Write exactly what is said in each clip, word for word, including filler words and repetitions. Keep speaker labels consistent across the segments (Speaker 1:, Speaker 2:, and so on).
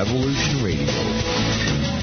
Speaker 1: Revolution Radio.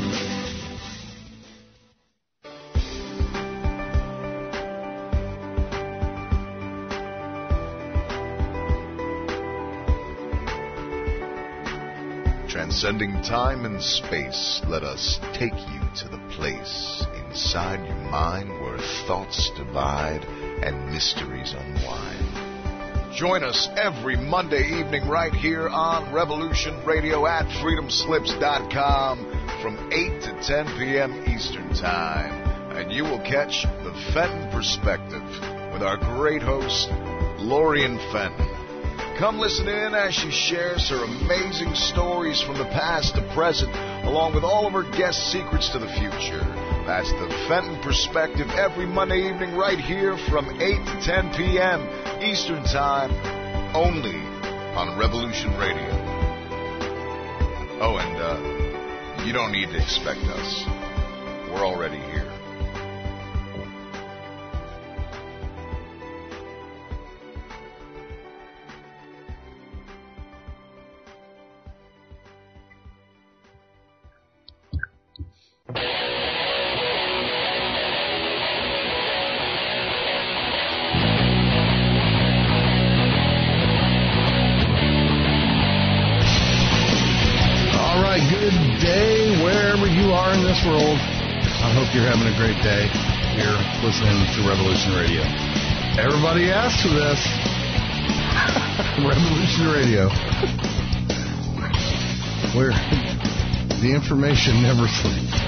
Speaker 2: Transcending time and space, let us take you to the place inside your mind where thoughts divide and mysteries unwind. Join us every Monday evening right here on Revolution Radio at freedom slips dot com from eight to ten p.m. Eastern Time. And you will catch the Fenton Perspective with our great host, Lorian Fenton. Come listen in as she shares her amazing stories from the past to present, along with all of her guest secrets to the future. That's the Fenton Perspective every Monday evening right here from eight to ten p.m. Eastern Time, only on Revolution Radio. Oh, and uh, you don't need to expect us. We're already here.
Speaker 3: World. I hope you're having a great day here listening to Revolution Radio. Everybody asks for this. Revolution Radio. Where the information never sleeps.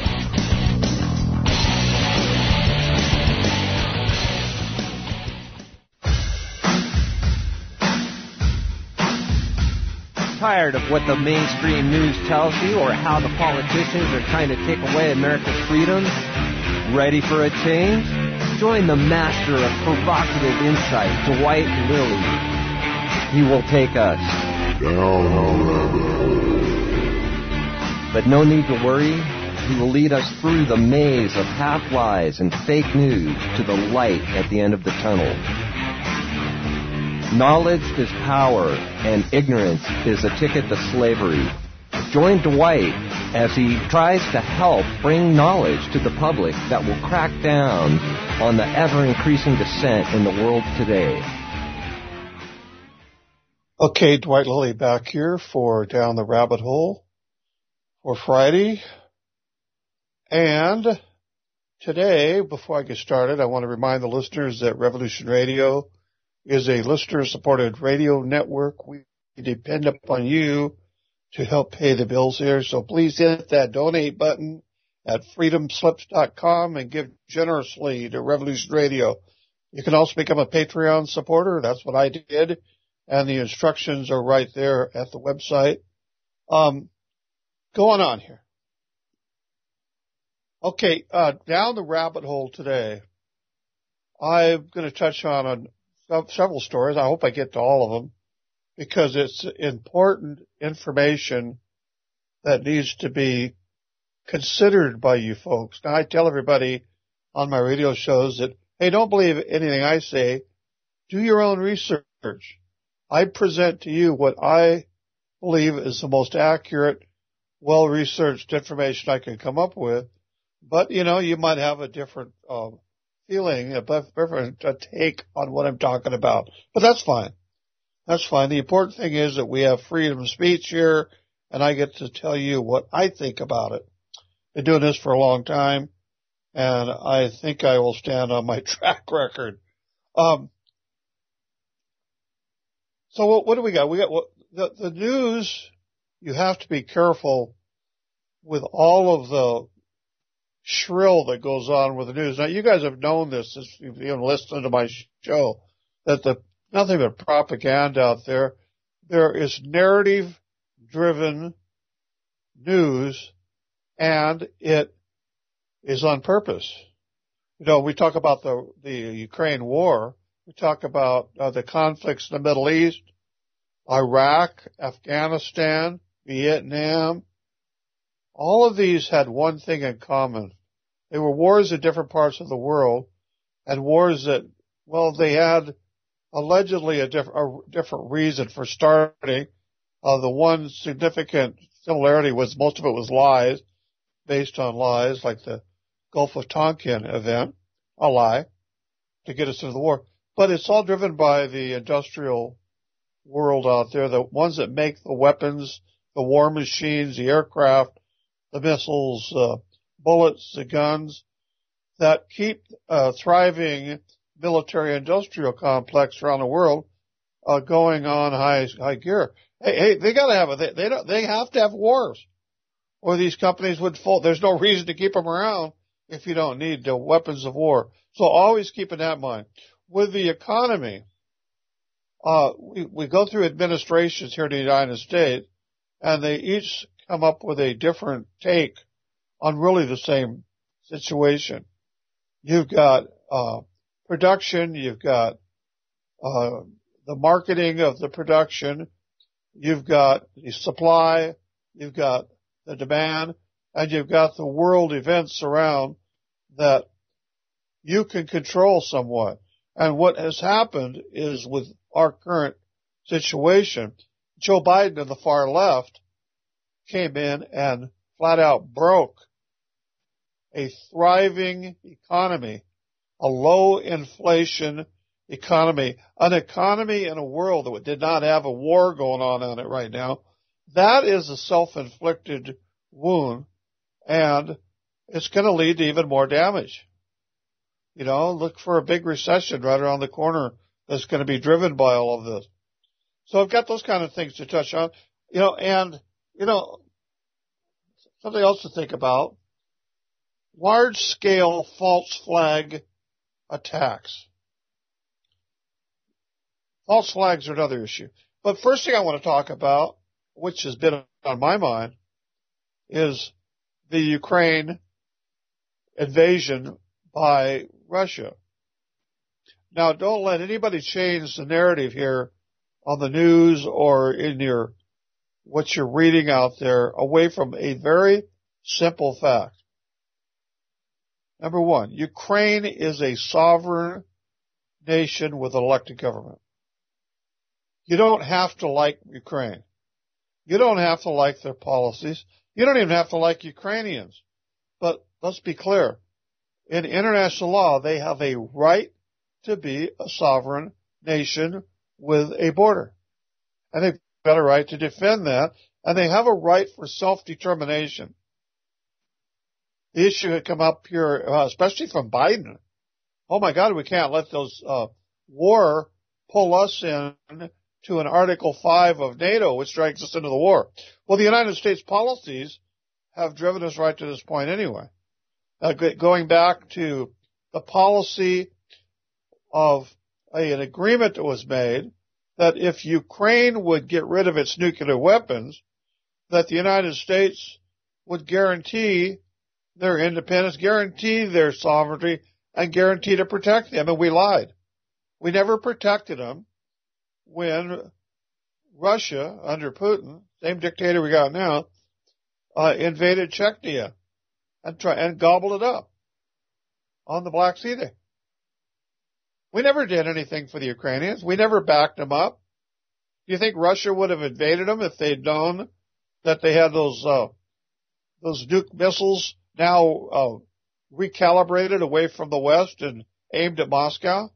Speaker 4: Tired of what the mainstream news tells you or how the politicians are trying to take away America's freedoms? Ready for a change? Join the master of provocative insight, Dwight Lilly. He will take us down a rabbit hole. But no need to worry. He will lead us through the maze of half-lies and fake news to the light at the end of the tunnel. Knowledge is power, and ignorance is a ticket to slavery. Join Dwight as he tries to help bring knowledge to the public that will crack down on the ever-increasing dissent in the world today.
Speaker 5: Okay, Dwight Lilly back here for Down the Rabbit Hole for Friday. And today, before I get started, I want to remind the listeners that Revolution Radio is a listener-supported radio network. We depend upon you to help pay the bills here. So please hit that donate button at freedom slips dot com and give generously to Revolution Radio. You can also become a Patreon supporter. That's what I did. And the instructions are right there at the website. Um, going on here. Okay, uh, down the rabbit hole today, I'm going to touch on a several stories. I hope I get to all of them because it's important information that needs to be considered by you folks. Now, I tell everybody on my radio shows that, hey, don't believe anything I say. Do your own research. I present to you what I believe is the most accurate, well-researched information I can come up with. But, you know, you might have a different uh, feeling, a different take on what I'm talking about. But that's fine. That's fine. The important thing is that we have freedom of speech here, and I get to tell you what I think about it. Been doing this for a long time, and I think I will stand on my track record. Um, so what, what do we got? We got what, the, the news. You have to be careful with all of the shrill that goes on with the news. Now, you guys have known this if you've even listened to my show, that the nothing but propaganda out there. There is narrative-driven news, and it is on purpose. You know, we talk about the the Ukraine war. We talk about uh, the conflicts in the Middle East, Iraq, Afghanistan, Vietnam. All of these had one thing in common. They were wars in different parts of the world, and wars that, well, they had allegedly a, diff- a different reason for starting. Uh, the one significant similarity was most of it was lies, based on lies, like the Gulf of Tonkin event, a lie, to get us into the war. But it's all driven by the industrial world out there, the ones that make the weapons, the war machines, the aircraft, the missiles, uh, bullets, the guns, that keep a thriving military-industrial complex around the world uh, going on high high gear. Hey, hey, they got to have it. They they, don't, they have to have wars, or these companies would fold. There's no reason to keep them around if you don't need the weapons of war. So always keep in that in mind. With the economy, uh, we, we go through administrations here in the United States, and they each come up with a different take on really the same situation. You've got uh, production, you've got uh, the marketing of the production, you've got the supply, you've got the demand, and you've got the world events around that you can control somewhat. And what has happened is with our current situation, Joe Biden and the far left came in and flat out broke a thriving economy, a low inflation economy, an economy in a world that did not have a war going on on it right now. That is a self-inflicted wound, and it's going to lead to even more damage. You know, look for a big recession right around the corner that's going to be driven by all of this. So I've got those kind of things to touch on, you know, and, you know, something else to think about. Large-scale false flag attacks. False flags are another issue. But first thing I want to talk about, which has been on my mind, is the Ukraine invasion by Russia. Now, don't let anybody change the narrative here on the news or in your what you're reading out there away from a very simple fact. Number one, Ukraine is a sovereign nation with an elected government. You don't have to like Ukraine. You don't have to like their policies. You don't even have to like Ukrainians. But let's be clear. In international law, they have a right to be a sovereign nation with a border. And they've got a right to defend that. And they have a right for self-determination. The issue had come up here, uh, especially from Biden. Oh my God, we can't let those uh, war pull us in to an Article five of NATO, which drags us into the war. Well, the United States policies have driven us right to this point anyway. Uh, going back to the policy of a, an agreement that was made that if Ukraine would get rid of its nuclear weapons, that the United States would guarantee their independence, guarantee their sovereignty, and guarantee to protect them. And we lied. We never protected them when Russia, under Putin, same dictator we got now, uh, invaded Chechnya and, try, and gobbled it up on the Black Sea there. We never did anything for the Ukrainians. We never backed them up. Do you think Russia would have invaded them if they'd known that they had those uh, those nuke missiles now uh, recalibrated away from the West and aimed at Moscow?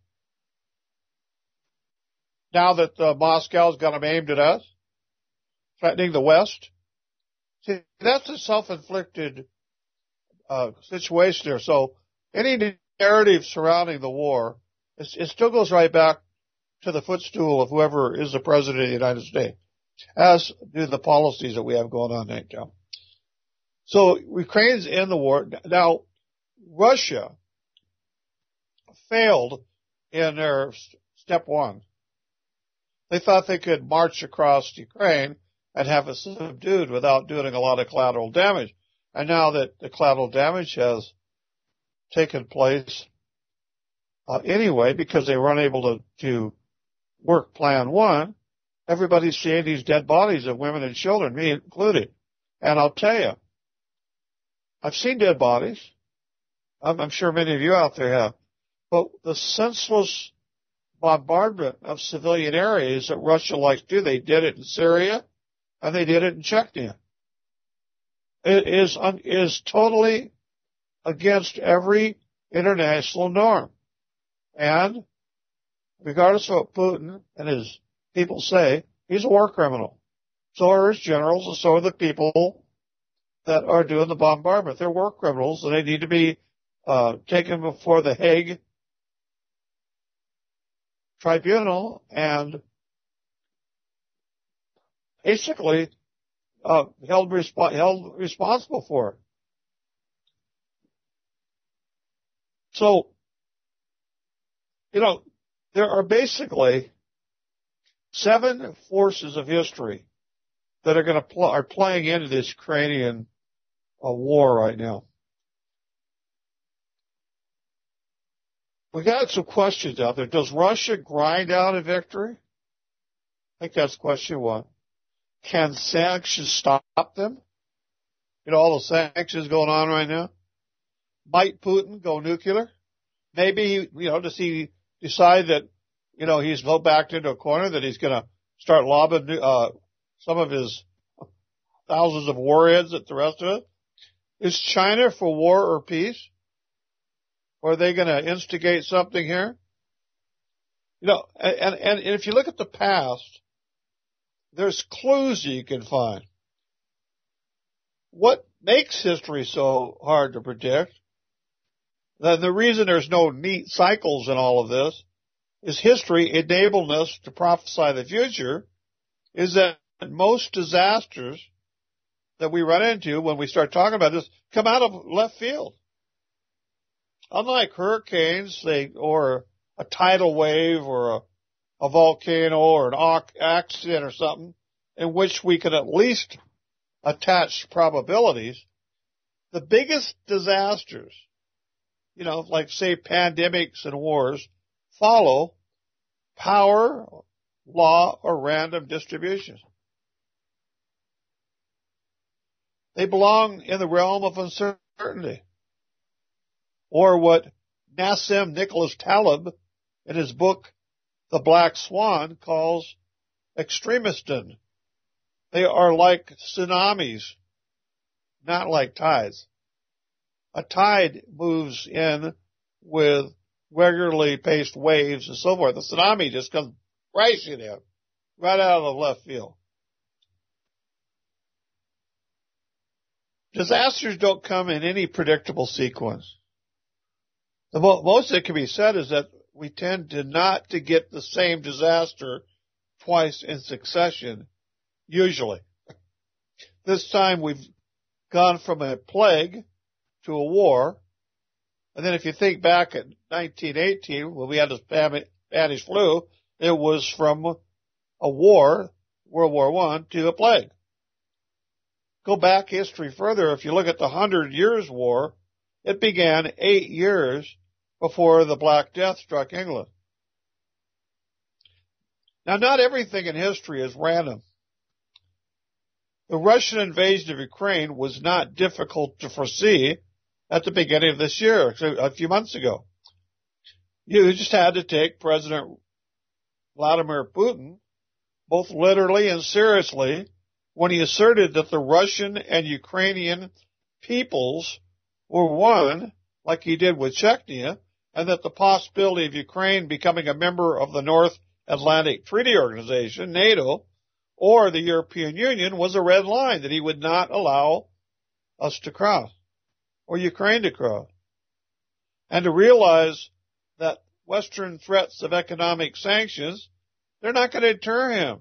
Speaker 5: Now that uh, Moscow's got them aimed at us, threatening the West. See, that's a self-inflicted uh, situation there. So any narrative surrounding the war, it, it still goes right back to the footstool of whoever is the president of the United States, as do the policies that we have going on right now. So Ukraine's in the war. Now, Russia failed in their step one. They thought they could march across Ukraine and have it subdued without doing a lot of collateral damage. And now that the collateral damage has taken place uh, anyway, because they were unable to, to work plan one, everybody's seeing these dead bodies of women and children, me included. And I'll tell you, I've seen dead bodies. I'm, I'm sure many of you out there have. But the senseless bombardment of civilian areas that Russia likes to do, they did it in Syria and they did it in Chechnya. is is totally against every international norm. And regardless of what Putin and his people say, he's a war criminal. So are his generals, and so are the people that are doing the bombardment. They're war criminals, and they need to be uh, taken before the Hague Tribunal and basically uh, held, resp- held responsible for it. So, you know, there are basically seven forces of history that are going to pl- are playing into this Ukrainian uh, war right now. We got some questions out there. Does Russia grind out a victory? I think that's question one. Can sanctions stop them? You know, all the sanctions going on right now. Might Putin go nuclear? Maybe, you know, does he decide that, you know, he's backed into a corner, that he's going to start lobbing uh, some of his thousands of warheads at the rest of it? Is China for war or peace? Or are they going to instigate something here? You know, and, and if you look at the past, there's clues you can find. What makes history so hard to predict, then the reason there's no neat cycles in all of this, is history enabling us to prophesy the future, is that most disasters that we run into when we start talking about this come out of left field. Unlike hurricanes, they, or a tidal wave or a, a volcano or an accident or something in which we can at least attach probabilities, the biggest disasters, you know, like say pandemics and wars, follow power, law, or random distribution. They belong in the realm of uncertainty. Or what Nassim Nicholas Taleb in his book, The Black Swan, calls extremism. They are like tsunamis, not like tides. A tide moves in with regularly paced waves and so forth. The tsunami just comes crashing in, right out of the left field. Disasters don't come in any predictable sequence. The most that can be said is that we tend to not to get the same disaster twice in succession, usually. This time we've gone from a plague to a war. And then if you think back at nineteen eighteen, when we had the Spanish flu, it was from a war, World War One, to a plague. Go back history further. If you look at the Hundred Years' War, it began eight years before the Black Death struck England. Now, not everything in history is random. The Russian invasion of Ukraine was not difficult to foresee at the beginning of this year, a few months ago. You just had to take President Vladimir Putin both literally and seriously when he asserted that the Russian and Ukrainian peoples were one, like he did with Chechnya, and that the possibility of Ukraine becoming a member of the North Atlantic Treaty Organization, NATO, or the European Union was a red line that he would not allow us to cross, or Ukraine to cross. And to realize that Western threats of economic sanctions, they're not going to deter him.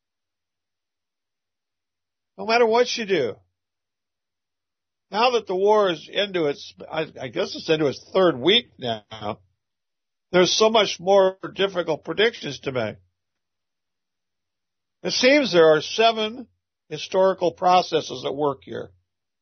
Speaker 5: No matter what you do. Now that the war is into its, I, I guess it's into its third week now, there's so much more difficult predictions to make. It seems there are seven historical processes at work here.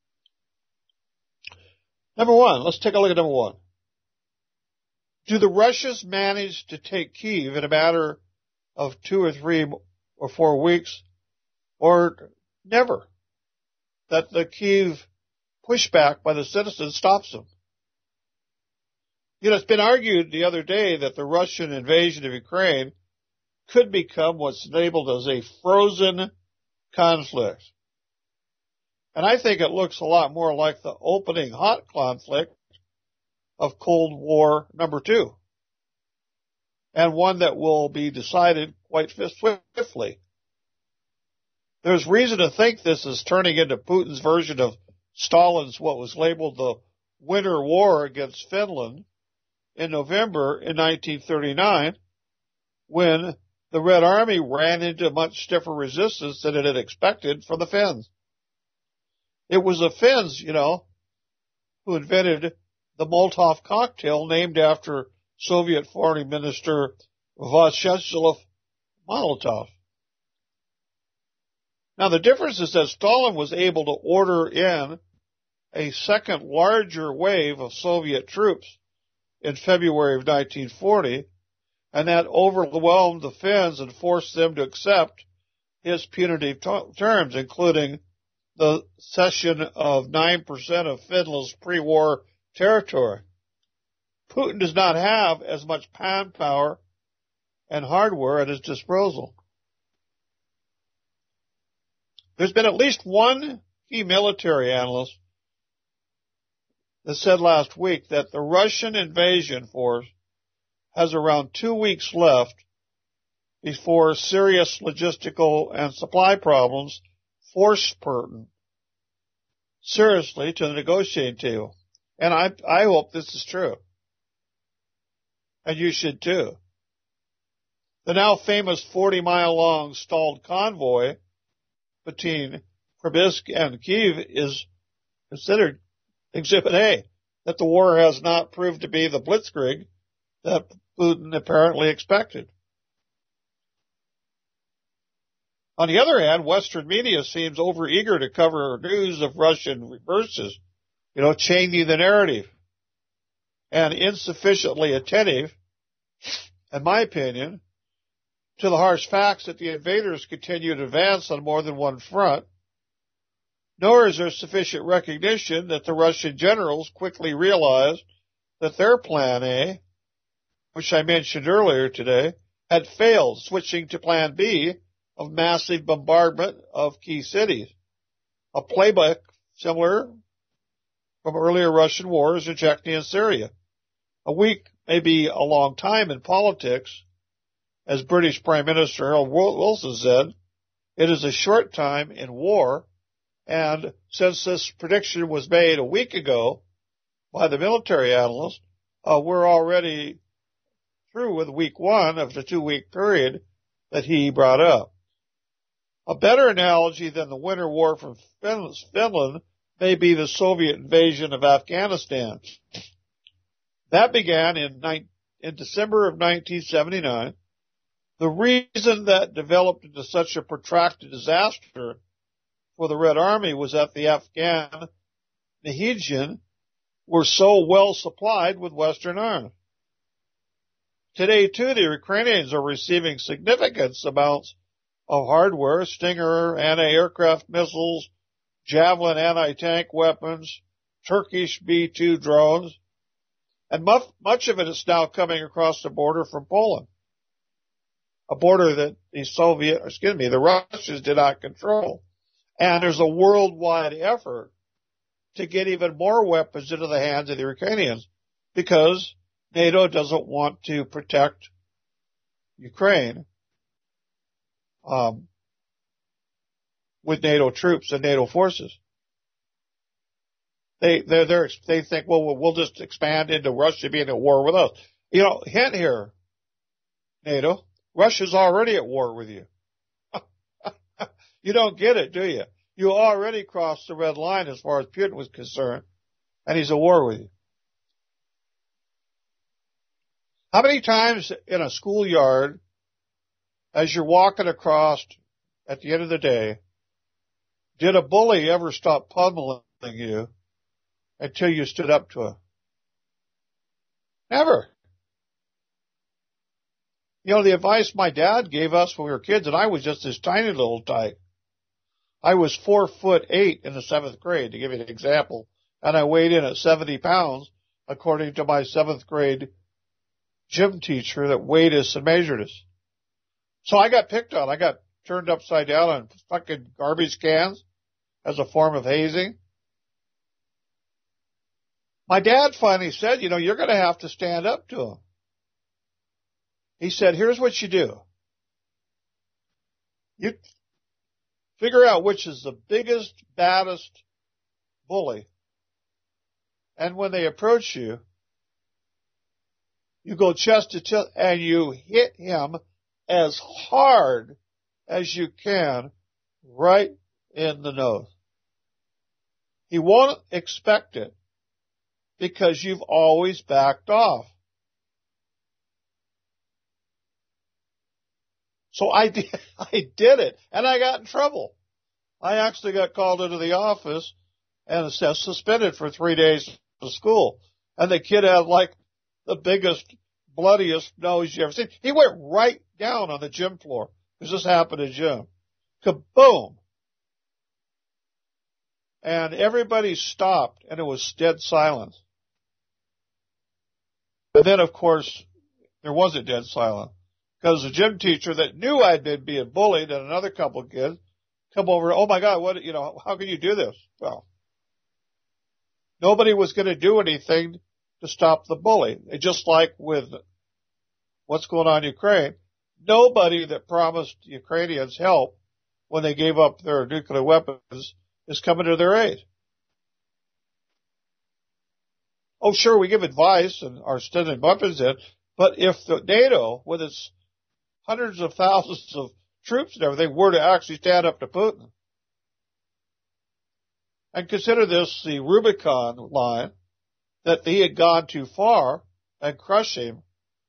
Speaker 5: Number one, let's take a look at number one. Do the Russians manage to take Kyiv in a matter of two or three or four weeks, or never? That the Kyiv pushback by the citizens stops them. You know, it's been argued the other day that the Russian invasion of Ukraine could become what's labeled as a frozen conflict. And I think it looks a lot more like the opening hot conflict of Cold War number two, and one that will be decided quite swiftly. There's reason to think this is turning into Putin's version of Stalin's what was labeled the Winter War against Finland in November in nineteen thirty-nine, when the Red Army ran into much stiffer resistance than it had expected from the Finns. It was the Finns, you know, who invented the Molotov cocktail named after Soviet Foreign Minister Vyacheslav Molotov. Now the difference is that Stalin was able to order in a second larger wave of Soviet troops in February of nineteen forty, and that overwhelmed the Finns and forced them to accept his punitive t- terms, including the cession of nine percent of Finland's pre-war territory. Putin does not have as much manpower and hardware at his disposal. There's been at least one key military analyst that said last week that the Russian invasion force has around two weeks left before serious logistical and supply problems force Putin seriously to the negotiating table. And I, I hope this is true. And you should too. The now famous forty mile long stalled convoy between Krymsk and Kyiv is considered Exhibit A, that the war has not proved to be the blitzkrieg that Putin apparently expected. On the other hand, Western media seems overeager to cover news of Russian reverses, you know, changing the narrative, and insufficiently attentive, in my opinion, to the harsh facts that the invaders continue to advance on more than one front, nor is there sufficient recognition that the Russian generals quickly realized that their Plan A, which I mentioned earlier today, had failed, switching to Plan B of massive bombardment of key cities, a playbook similar from earlier Russian wars in Chechnya and Syria. A week may be a long time in politics. As British Prime Minister Harold Wilson said, it is a short time in war, and since this prediction was made a week ago by the military analyst, uh, we're already through with week one of the two-week period that he brought up. A better analogy than the Winter War from Finland may be the Soviet invasion of Afghanistan. That began in, in December of nineteen seventy-nine. The reason that developed into such a protracted disaster for the Red Army was that the Afghan Mujahideen were so well supplied with Western arms. Today, too, the Ukrainians are receiving significant amounts of hardware, Stinger anti-aircraft missiles, Javelin anti-tank weapons, Turkish B two drones, and much, much of it is now coming across the border from Poland, a border that the Soviet, excuse me, the Russians did not control. And there's a worldwide effort to get even more weapons into the hands of the Ukrainians because NATO doesn't want to protect Ukraine um, with NATO troops and NATO forces. They they're, they're, they think, well, we'll just expand into Russia being at war with us. You know, hint here, NATO, Russia's already at war with you. You don't get it, do you? You already crossed the red line as far as Putin was concerned, and he's at war with you. How many times in a schoolyard, as you're walking across at the end of the day, did a bully ever stop pummeling you until you stood up to him? Never. You know, the advice my dad gave us when we were kids, and I was just this tiny little tyke. I was four foot eight in the seventh grade, to give you an example, and I weighed in at seventy pounds, according to my seventh grade gym teacher that weighed us and measured us. So I got picked on. I got turned upside down on fucking garbage cans as a form of hazing. My dad finally said, you know, you're going to have to stand up to him. He said, here's what you do. You figure out which is the biggest, baddest bully. And when they approach you, you go chest to chest and you hit him as hard as you can right in the nose. He won't expect it because you've always backed off. So I did, I did it, and I got in trouble. I actually got called into the office and suspended for three days of school. And the kid had like the biggest, bloodiest nose you ever seen. He went right down on the gym floor, because this happened in gym. Kaboom! And everybody stopped, and it was dead silence. And then, of course, there wasn't dead silence, because the gym teacher that knew I'd been being bullied and another couple of kids come over, oh my God, what, you know, how can you do this? Well, nobody was going to do anything to stop the bully. Just like with what's going on in Ukraine, nobody that promised Ukrainians help when they gave up their nuclear weapons is coming to their aid. Oh, sure, we give advice and are sending weapons in, but if the NATO, with its hundreds of thousands of troops and everything, were to actually stand up to Putin, and consider this the Rubicon line, that he had gone too far and crushed him,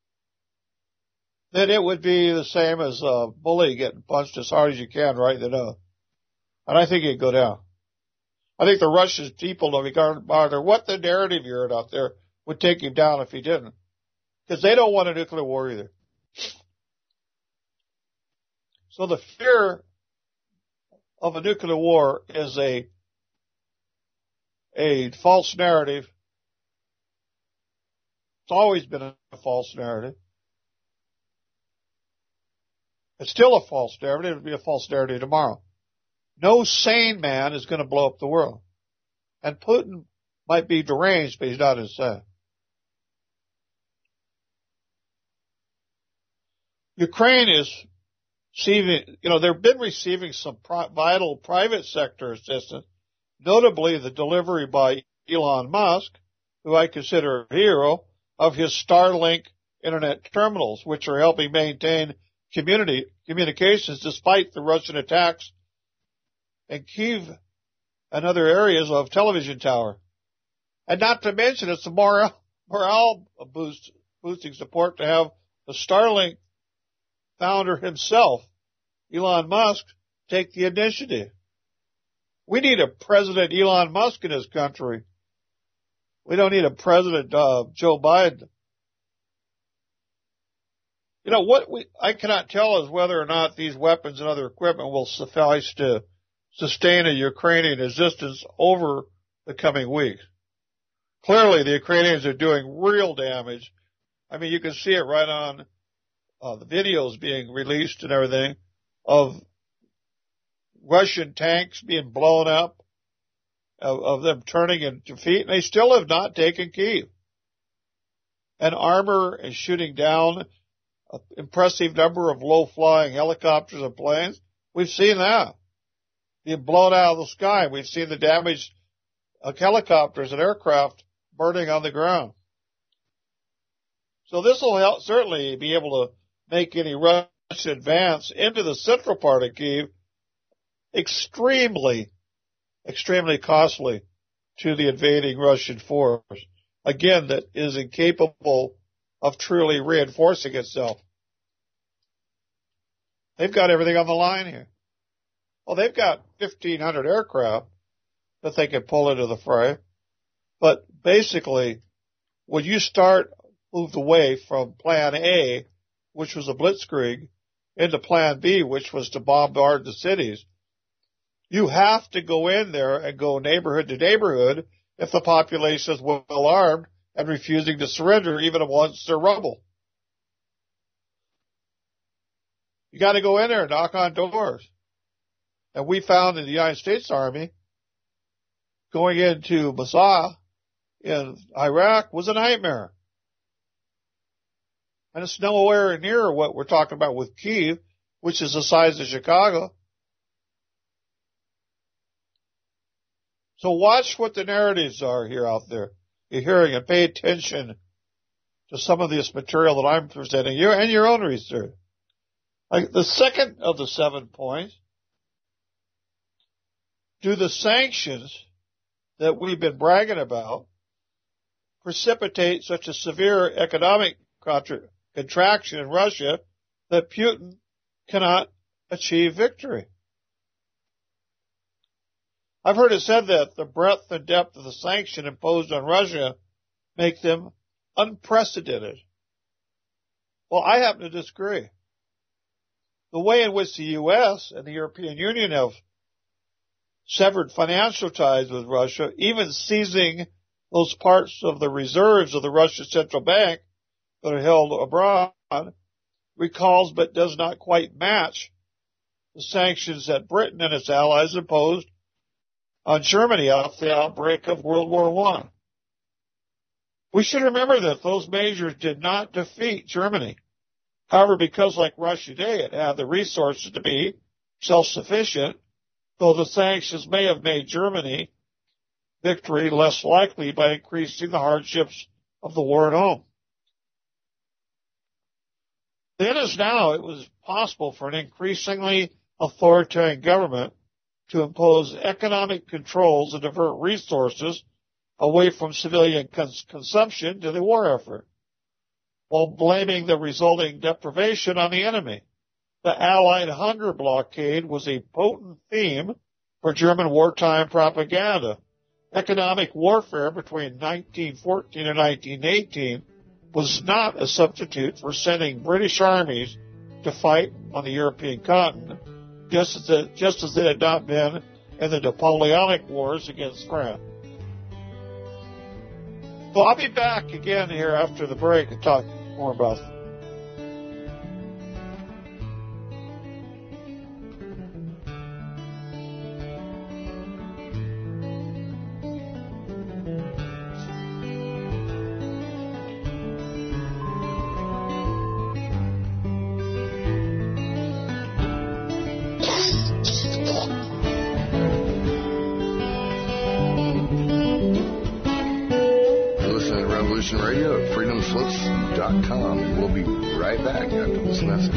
Speaker 5: then it would be the same as a bully getting punched as hard as you can right in the nose. And I think he'd go down. I think the Russian people, no matter what the narrative you heard out there, would take him down if he didn't. Because they don't want a nuclear war either. So the fear of a nuclear war is a a false narrative. It's always been a false narrative. It's still a false narrative. It'll be a false narrative tomorrow. No sane man is going to blow up the world. And Putin might be deranged, but he's not insane. Ukraine is receiving, you know, they've been receiving some pri- vital private sector assistance, notably the delivery by Elon Musk, who I consider a hero, of his Starlink internet terminals, which are helping maintain community communications despite the Russian attacks in Kyiv and other areas of television tower. And not to mention, it's a morale, morale boost, boosting support to have the Starlink founder himself, Elon Musk, take the initiative. We need a President Elon Musk in this country. We don't need a President uh, Joe Biden. You know, what we, I cannot tell is whether or not these weapons and other equipment will suffice to sustain a Ukrainian resistance over the coming weeks. Clearly, the Ukrainians are doing real damage. I mean, you can see it right on uh, the videos being released and everything of Russian tanks being blown up, of, of them turning in defeat, and they still have not taken Kyiv. And armor and shooting down an impressive number of low-flying helicopters and planes. We've seen that being blown out of the sky. We've seen the damage of helicopters and aircraft burning on the ground. So this will help, certainly be able to make any Russian advance into the central part of Kyiv extremely, extremely costly to the invading Russian force. Again, that is incapable of truly reinforcing itself. They've got everything on the line here. Well, they've got fifteen hundred aircraft that they can pull into the fray. But basically, when you start moved away from Plan A, which was a blitzkrieg, into Plan B, which was to bombard the cities, you have to go in there and go neighborhood to neighborhood if the population is well armed and refusing to surrender even once they're rubble. You got to go in there and knock on doors. And we found in the United States Army going into Mosul in Iraq was a nightmare. And it's nowhere near what we're talking about with Kyiv, which is the size of Chicago. So watch what the narratives are here out there. You're hearing and pay attention to some of this material that I'm presenting you and your own research. Like the second of the seven points, do the sanctions that we've been bragging about precipitate such a severe economic contra- contraction in Russia that Putin cannot achieve victory? I've heard it said that the breadth and depth of the sanction imposed on Russia make them unprecedented. Well, I happen to disagree. The way in which the U S and the European Union have severed financial ties with Russia, even seizing those parts of the reserves of the Russian central bank that are held abroad, recalls but does not quite match the sanctions that Britain and its allies imposed on Germany after the outbreak of World War One. We should remember that those measures did not defeat Germany. However, because like Russia today, it had the resources to be self-sufficient, though the sanctions may have made Germany victory less likely by increasing the hardships of the war at home. Then as now, it was possible for an increasingly authoritarian government to impose economic controls and divert resources away from civilian cons- consumption to the war effort, while blaming the resulting deprivation on the enemy. The Allied hunger blockade was a potent theme for German wartime propaganda. Economic warfare between nineteen fourteen and nineteen eighteen was not a substitute for sending British armies to fight on the European continent, just as it, just as it had not been in the Napoleonic Wars against France. So I'll be back again here after the break and talk more about that.
Speaker 2: Radio at freedom slips dot com. We'll be right back after this message.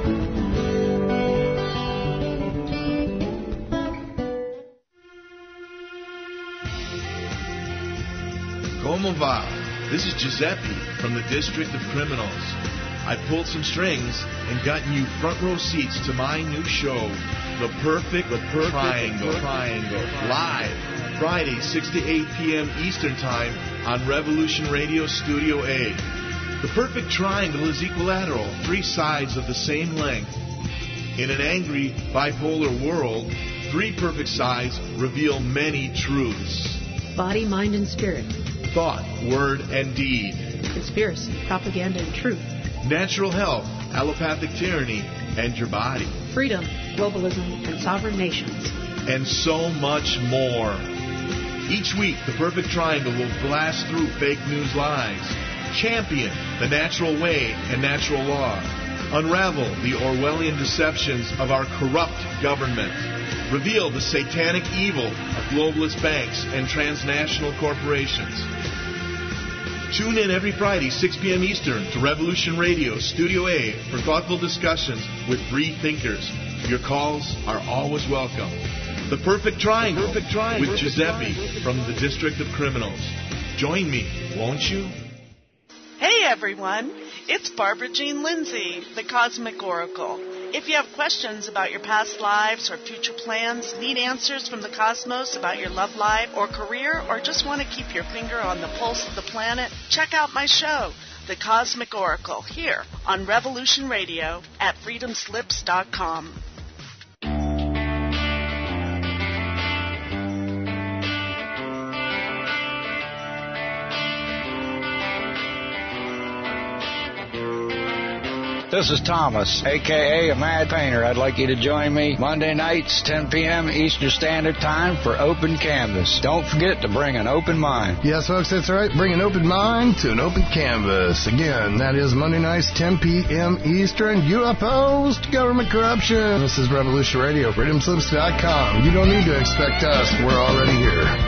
Speaker 6: Como va? This is Giuseppe from the District of Criminals. I pulled some strings and gotten you front row seats to my new show, The Perfect, the Perfect Triangle, Triangle, live Friday, six to eight p.m. Eastern Time on Revolution Radio Studio A. The perfect triangle is equilateral, three sides of the same length. In an angry, bipolar world, three perfect sides reveal many truths.
Speaker 7: Body, mind, and spirit.
Speaker 6: Thought, word, and deed.
Speaker 7: Conspiracy, propaganda, and truth.
Speaker 6: Natural health, allopathic tyranny, and your body.
Speaker 7: Freedom, globalism, and sovereign nations.
Speaker 6: And so much more. Each week, the Perfect Triangle will blast through fake news lies, champion the natural way and natural law, unravel the Orwellian deceptions of our corrupt government, reveal the satanic evil of globalist banks and transnational corporations. Tune in every Friday, six p.m. Eastern, to Revolution Radio Studio A for thoughtful discussions with free thinkers. Your calls are always welcome. The Perfect Triangle, Perfect Triangle with Giuseppe from the District of Criminals. Join me, won't you?
Speaker 8: Hey everyone, it's Barbara Jean Lindsay, the Cosmic Oracle. If you have questions about your past lives or future plans, need answers from the cosmos about your love life or career, or just want to keep your finger on the pulse of the planet, check out my show, The Cosmic Oracle, here on Revolution Radio at freedom slips dot com.
Speaker 9: This is Thomas, a k a. a Mad Painter. I'd like you to join me Monday nights, ten p.m. Eastern Standard Time for Open Canvas. Don't forget to bring an open mind.
Speaker 3: Yes, folks, that's right. Bring an open mind to an open canvas. Again, that is Monday nights, ten p.m. Eastern. You opposed government corruption. This is Revolution Radio, freedom slips dot com. You don't need to expect us. We're already here.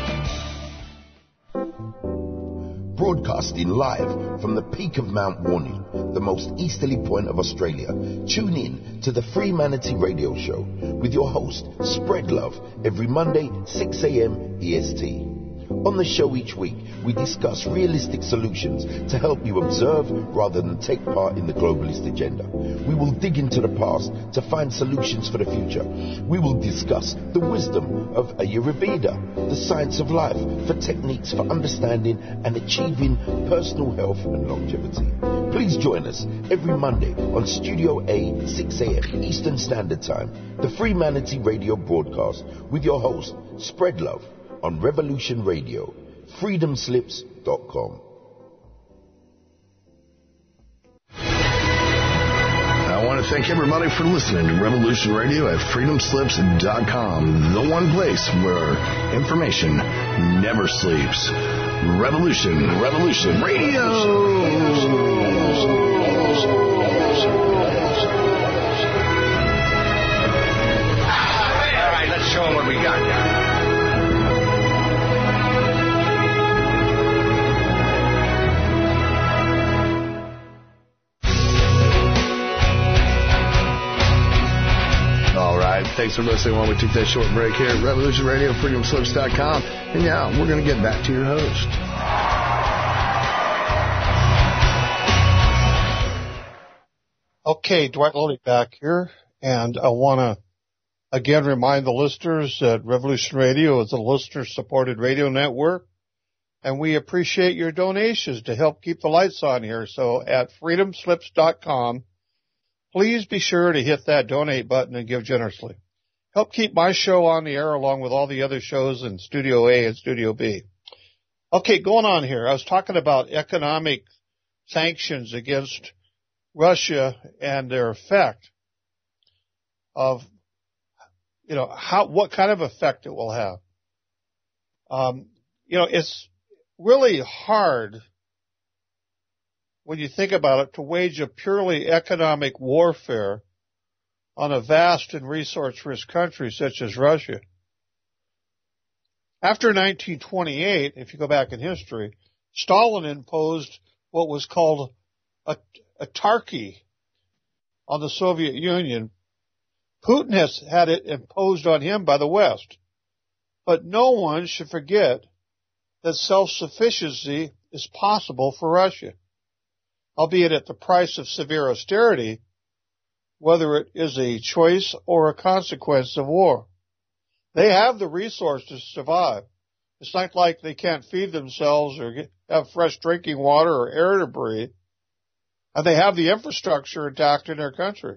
Speaker 10: Broadcasting live from the peak of Mount Warning, the most easterly point of Australia. Tune in to the Free Manatee Radio Show with your host, Spread Love, every Monday, six a.m. E S T. On the show each week, we discuss realistic solutions to help you observe rather than take part in the globalist agenda. We will dig into the past to find solutions for the future. We will discuss the wisdom of Ayurveda, the science of life, for techniques for understanding and achieving personal health and longevity. Please join us every Monday on Studio A, six a.m. Eastern Standard Time, the Free Manatee Radio broadcast with your host, Spread Love, on Revolution Radio, freedom slips dot com.
Speaker 3: I want to thank everybody for listening to Revolution Radio at freedom slips dot com, the one place where information never sleeps. Revolution, Revolution Radio.
Speaker 9: All right, let's show them what we got.
Speaker 3: Thanks for listening while we took that short break here at Revolution Radio, freedom slips dot com. And yeah, we're going to get back to your host.
Speaker 5: Okay, Dwight Loney back here, and I want to again remind the listeners that Revolution Radio is a listener-supported radio network, and we appreciate your donations to help keep the lights on here. So at freedom slips dot com, please be sure to hit that donate button and give generously. Help keep my show on the air along with all the other shows in Studio A and Studio B. Okay, going on here. I was talking about economic sanctions against Russia and their effect of, you know, how, what kind of effect it will have. Um, you know, it's really hard when you think about it to wage a purely economic warfare on a vast and resource-rich country such as Russia. After nineteen twenty-eight, if you go back in history, Stalin imposed what was called a, a autarky on the Soviet Union. Putin has had it imposed on him by the West. But no one should forget that self-sufficiency is possible for Russia, albeit at the price of severe austerity, whether it is a choice or a consequence of war. They have the resources to survive. It's not like they can't feed themselves or get, have fresh drinking water or air to breathe. And they have the infrastructure intact in their country.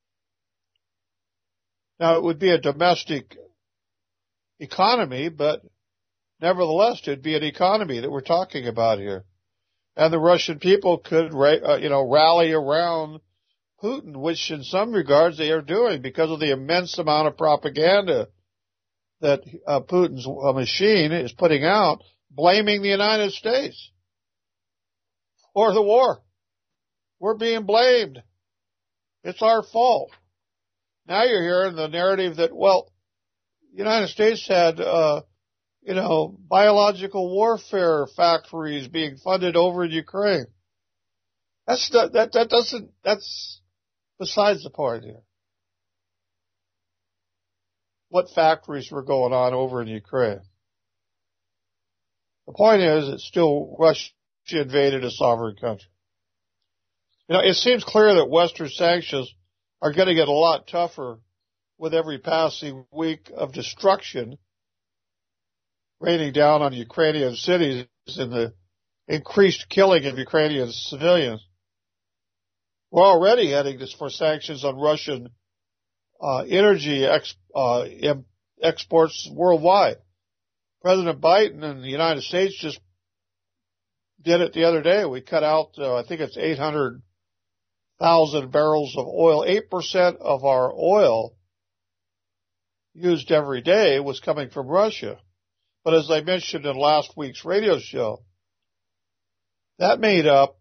Speaker 5: Now, it would be a domestic economy, but nevertheless, it'd be an economy that we're talking about here. And the Russian people could, uh, you know, rally around Putin, which in some regards they are doing because of the immense amount of propaganda that uh, Putin's uh, machine is putting out, blaming the United States for the war. We're being blamed. It's our fault. Now you're hearing the narrative that, well, the United States had, uh, you know, biological warfare factories being funded over in Ukraine. That's not, that that doesn't that's besides the point here. What factories were going on over in Ukraine? The point is, it's still Russia invaded a sovereign country. You know, it seems clear that Western sanctions are going to get a lot tougher with every passing week of destruction raining down on Ukrainian cities and the increased killing of Ukrainian civilians. We're already heading for sanctions on Russian uh, energy ex, uh, im, exports worldwide. President Biden in the United States just did it the other day. We cut out, uh, I think it's eight hundred thousand barrels of oil. eight percent of our oil used every day was coming from Russia. But as I mentioned in last week's radio show, that made up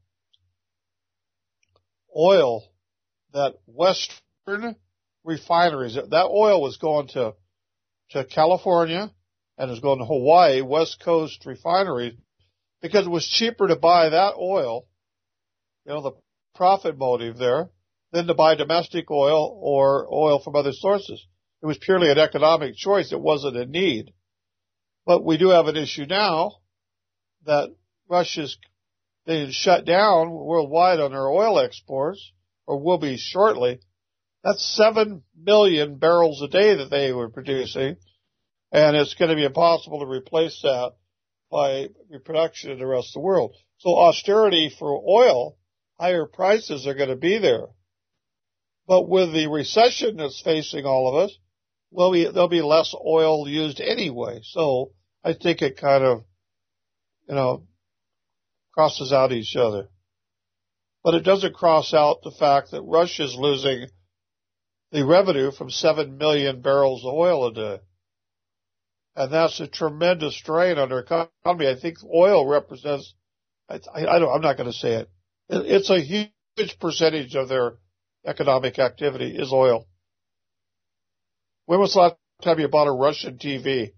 Speaker 5: oil that Western refineries, that oil was going to, to California and was going to Hawaii, West Coast refineries, because it was cheaper to buy that oil, you know, the profit motive there, than to buy domestic oil or oil from other sources. It was purely an economic choice. It wasn't a need. But we do have an issue now that Russia's being shut down worldwide on their oil exports, or will be shortly. That's seven million barrels a day that they were producing, and it's going to be impossible to replace that by reproduction in the rest of the world. So austerity for oil, higher prices are going to be there. But with the recession that's facing all of us, well, we, there'll be less oil used anyway. So I think it kind of, you know, crosses out each other. But it doesn't cross out the fact that Russia's losing the revenue from seven million barrels of oil a day. And that's a tremendous strain on their economy. I think oil represents, I, I don't, I'm not going to say it. It's a huge percentage of their economic activity is oil. When was the last time you bought a Russian T V?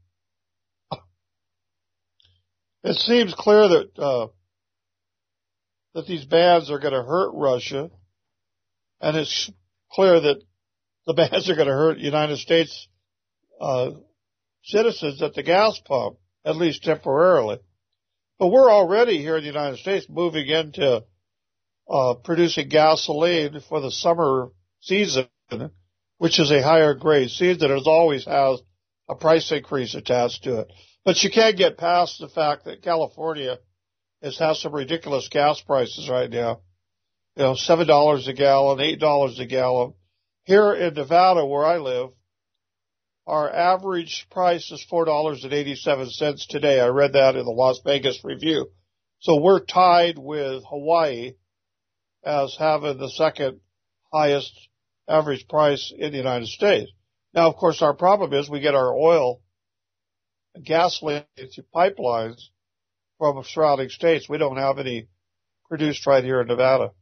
Speaker 5: It seems clear that, uh, that these bans are going to hurt Russia, and it's clear that the bans are going to hurt United States, uh, citizens at the gas pump, at least temporarily. But we're already here in the United States moving into uh producing gasoline for the summer season, which is a higher grade season. It always has a price increase attached to it. But you can't get past the fact that California is, has some ridiculous gas prices right now. You know, seven dollars a gallon, eight dollars a gallon. Here in Nevada, where I live, our average price is four dollars and eighty-seven cents today. I read that in the Las Vegas Review. So we're tied with Hawaii as having the second highest average price in the United States. Now, of course, our problem is we get our oil and gasoline through pipelines from surrounding states. We don't have any produced right here in Nevada.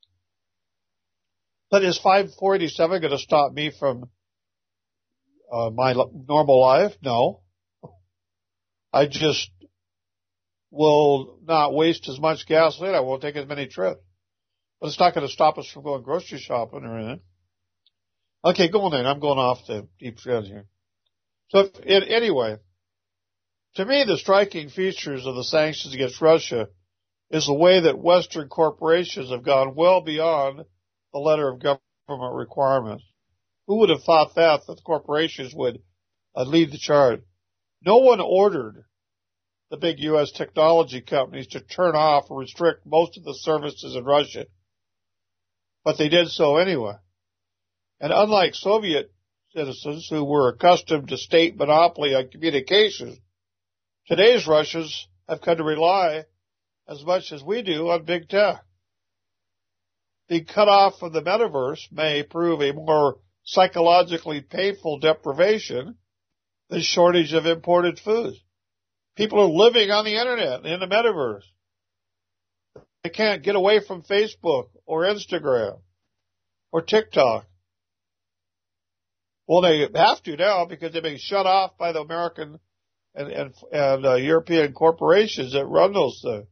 Speaker 5: But is five forty-seven going to stop me from Uh, my normal life? No. I just will not waste as much gasoline. I won't take as many trips. But it's not going to stop us from going grocery shopping or anything. Okay, go on then. I'm going off the deep thread here. So if, it, anyway, to me, the striking features of the sanctions against Russia is the way that Western corporations have gone well beyond the letter of government requirements. Who would have thought that, that the corporations would uh, lead the charge? No one ordered the big U S technology companies to turn off or restrict most of the services in Russia. But they did so anyway. And unlike Soviet citizens who were accustomed to state monopoly on communications, today's Russians have come to rely as much as we do on big tech. Being cut off from the metaverse may prove a more psychologically painful deprivation than shortage of imported food. People are living on the internet, in the metaverse. They can't get away from Facebook or Instagram or TikTok. Well, they have to now because they're being shut off by the American and, and, and uh, European corporations that run those things.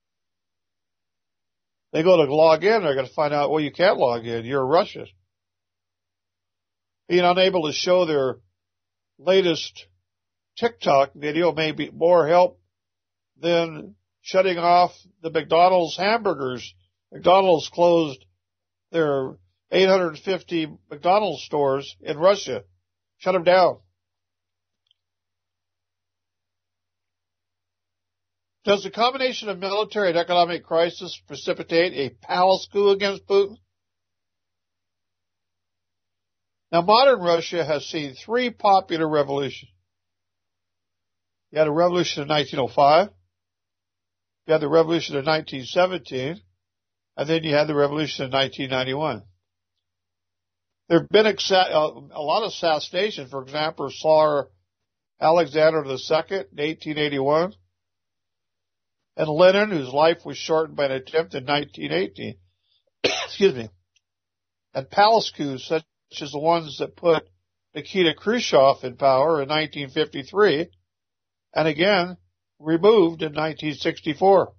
Speaker 5: They go to log in, they're going to find out, well, you can't log in. You're Russian. Being unable to show their latest TikTok video may be more help than shutting off the McDonald's hamburgers. McDonald's closed their eight hundred fifty McDonald's stores in Russia. Shut them down. Does the combination of military and economic crisis precipitate a palace coup against Putin? Now, modern Russia has seen three popular revolutions. You had a revolution in nineteen oh five. You had the revolution in nineteen seventeen. And then you had the revolution in nineteen ninety-one. There have been exa- a lot of assassinations. For example, Tsar Alexander the Second in eighteen eighty-one, and Lenin, whose life was shortened by an attempt in nineteen eighteen. Excuse me. And palace coups such as the ones that put Nikita Khrushchev in power in nineteen fifty-three, and again removed in nineteen sixty-four.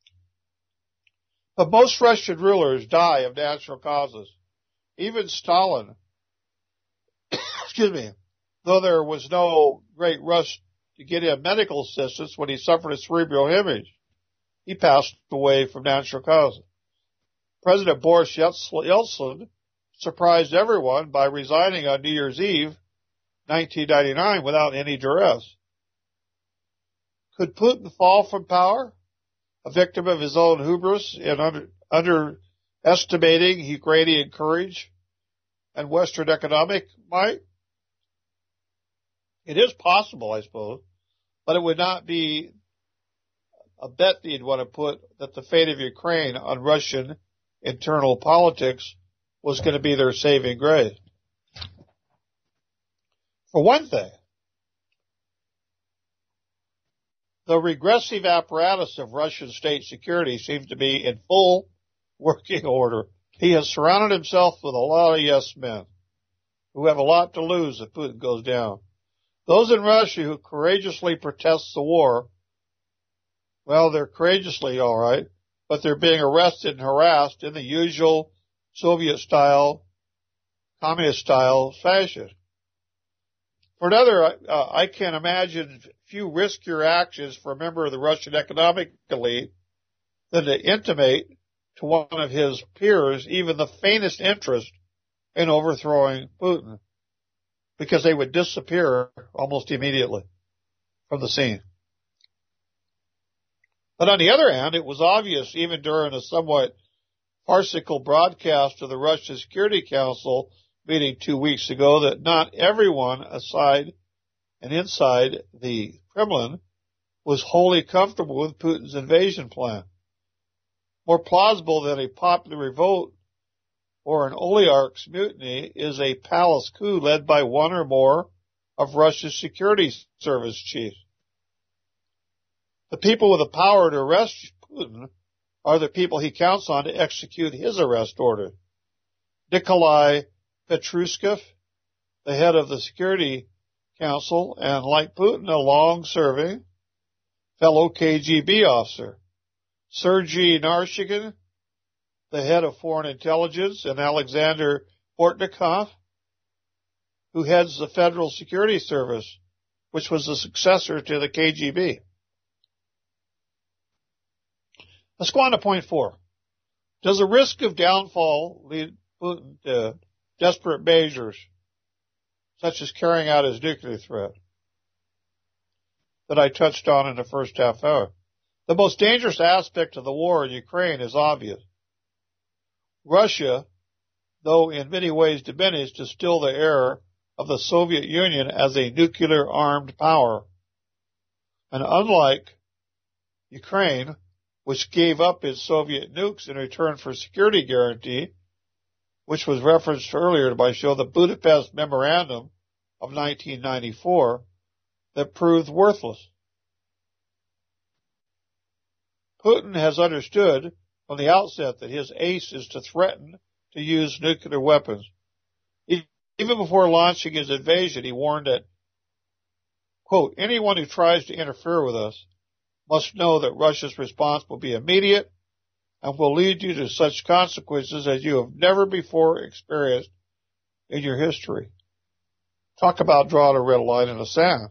Speaker 5: But most Russian rulers die of natural causes. Even Stalin, excuse me, though there was no great rush to get him medical assistance when he suffered a cerebral hemorrhage, he passed away from natural causes. President Boris Yeltsin surprised everyone by resigning on New Year's Eve, nineteen ninety-nine, without any duress. Could Putin fall from power, a victim of his own hubris and under, underestimating Ukrainian courage and Western economic might? It is possible, I suppose, but it would not be a bet that you'd want to put that the fate of Ukraine on Russian internal politics was going to be their saving grace. For one thing, the regressive apparatus of Russian state security seems to be in full working order. He has surrounded himself with a lot of yes men who have a lot to lose if Putin goes down. Those in Russia who courageously protest the war, well, they're courageously all right, but they're being arrested and harassed in the usual Soviet-style, communist-style fashion. For another, uh, I can't imagine few riskier actions for a member of the Russian economic elite than to intimate to one of his peers even the faintest interest in overthrowing Putin, because they would disappear almost immediately from the scene. But on the other hand, it was obvious even during a somewhat farcical broadcast of the Russian Security Council meeting two weeks ago that not everyone aside and inside the Kremlin was wholly comfortable with Putin's invasion plan. More plausible than a popular revolt or an oligarch's mutiny is a palace coup led by one or more of Russia's security service chiefs. The people with the power to arrest Putin are the people he counts on to execute his arrest order. Nikolai Petrushkin, the head of the Security Council, and like Putin, a long-serving fellow K G B officer. Sergei Narshikin, the head of Foreign Intelligence, and Alexander Bortnikov, who heads the Federal Security Service, which was the successor to the K G B. Let's go on to point four. Does the risk of downfall lead Putin to desperate measures, such as carrying out his nuclear threat, that I touched on in the first half hour? The most dangerous aspect of the war in Ukraine is obvious. Russia, though in many ways diminished, is still the heir of the Soviet Union as a nuclear-armed power. And unlike Ukraine, which gave up its Soviet nukes in return for security guarantee, which was referenced earlier by show the Budapest Memorandum of nineteen ninety-four, that proved worthless. Putin has understood from the outset that his ace is to threaten to use nuclear weapons. Even before launching his invasion, he warned that, quote, anyone who tries to interfere with us must know that Russia's response will be immediate and will lead you to such consequences as you have never before experienced in your history. Talk about drawing a red line in the sand.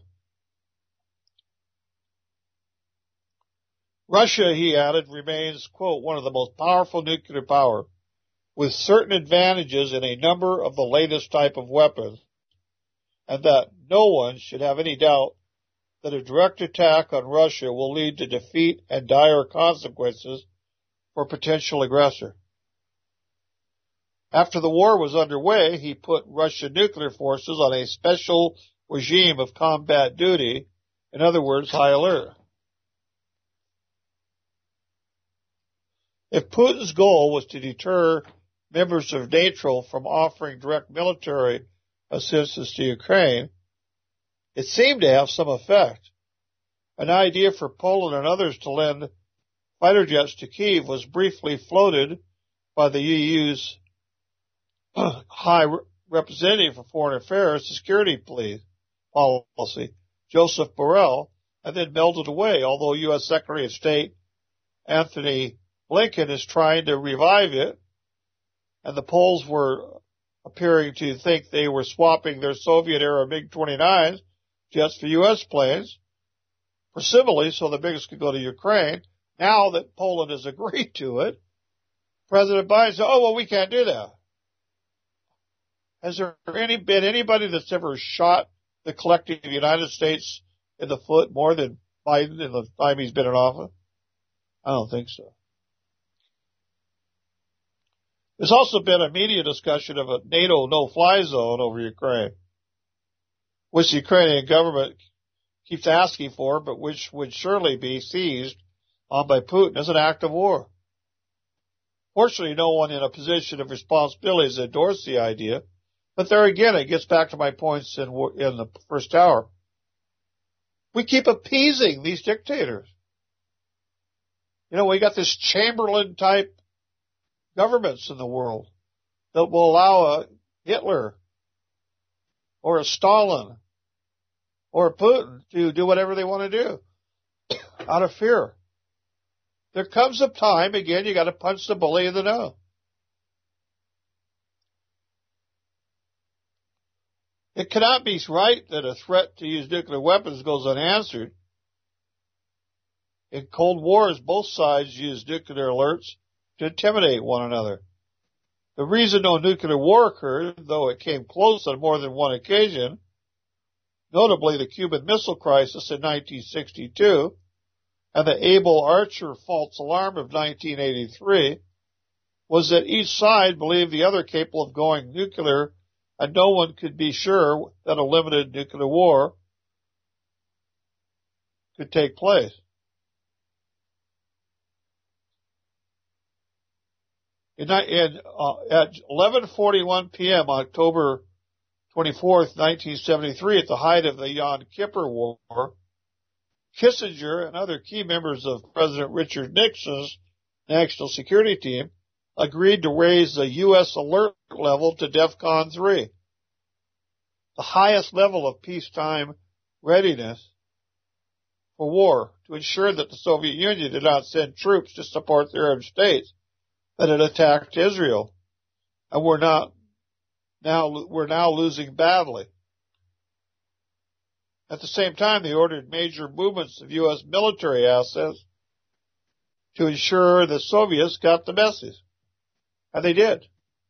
Speaker 5: Russia, he added, remains, quote, one of the most powerful nuclear power, with certain advantages in a number of the latest type of weapons, and that no one should have any doubt that a direct attack on Russia will lead to defeat and dire consequences for potential aggressor. After the war was underway, he put Russian nuclear forces on a special regime of combat duty, in other words, high alert. If Putin's goal was to deter members of NATO from offering direct military assistance to Ukraine, it seemed to have some effect. An idea for Poland and others to lend fighter jets to Kyiv was briefly floated by the E U's High Representative for Foreign Affairs and Security Policy, Joseph Borrell, and then melted away, although U S Secretary of State Anthony Blinken is trying to revive it, and the Poles were appearing to think they were swapping their Soviet-era MiG twenty-nines jets for U S planes, presumably so the MiGs could go to Ukraine. Now that Poland has agreed to it, President Biden said, oh, well, we can't do that. Has there any, been anybody that's ever shot the collective United States in the foot more than Biden in the time he's been in office? I don't think so. There's also been a media discussion of a NATO no-fly zone over Ukraine, which the Ukrainian government keeps asking for, but which would surely be seized on by Putin as an act of war. Fortunately, no one in a position of responsibility has endorsed the idea, but there again, it gets back to my points in, in the first hour. We keep appeasing these dictators. You know, we got this Chamberlain-type governments in the world that will allow a Hitler or a Stalin or a Putin to do whatever they want to do out of fear. There comes a time, again, you got to punch the bully in the nose. It cannot be right that a threat to use nuclear weapons goes unanswered. In Cold Wars, both sides used nuclear alerts to intimidate one another. The reason no nuclear war occurred, though it came close on more than one occasion, notably the Cuban Missile Crisis in nineteen sixty-two and the Able Archer false alarm of nineteen eighty-three, was that each side believed the other capable of going nuclear, and no one could be sure that a limited nuclear war could take place. In, in, uh, at eleven forty-one p.m. October twenty-fourth, nineteen seventy-three, at the height of the Yom Kippur War, Kissinger and other key members of President Richard Nixon's national security team agreed to raise the U S alert level to DEFCON three, the highest level of peacetime readiness for war, to ensure that the Soviet Union did not send troops to support the Arab states that had attacked Israel, and we're not now we're now losing badly. At the same time, they ordered major movements of U S military assets to ensure the Soviets got the message, and they did.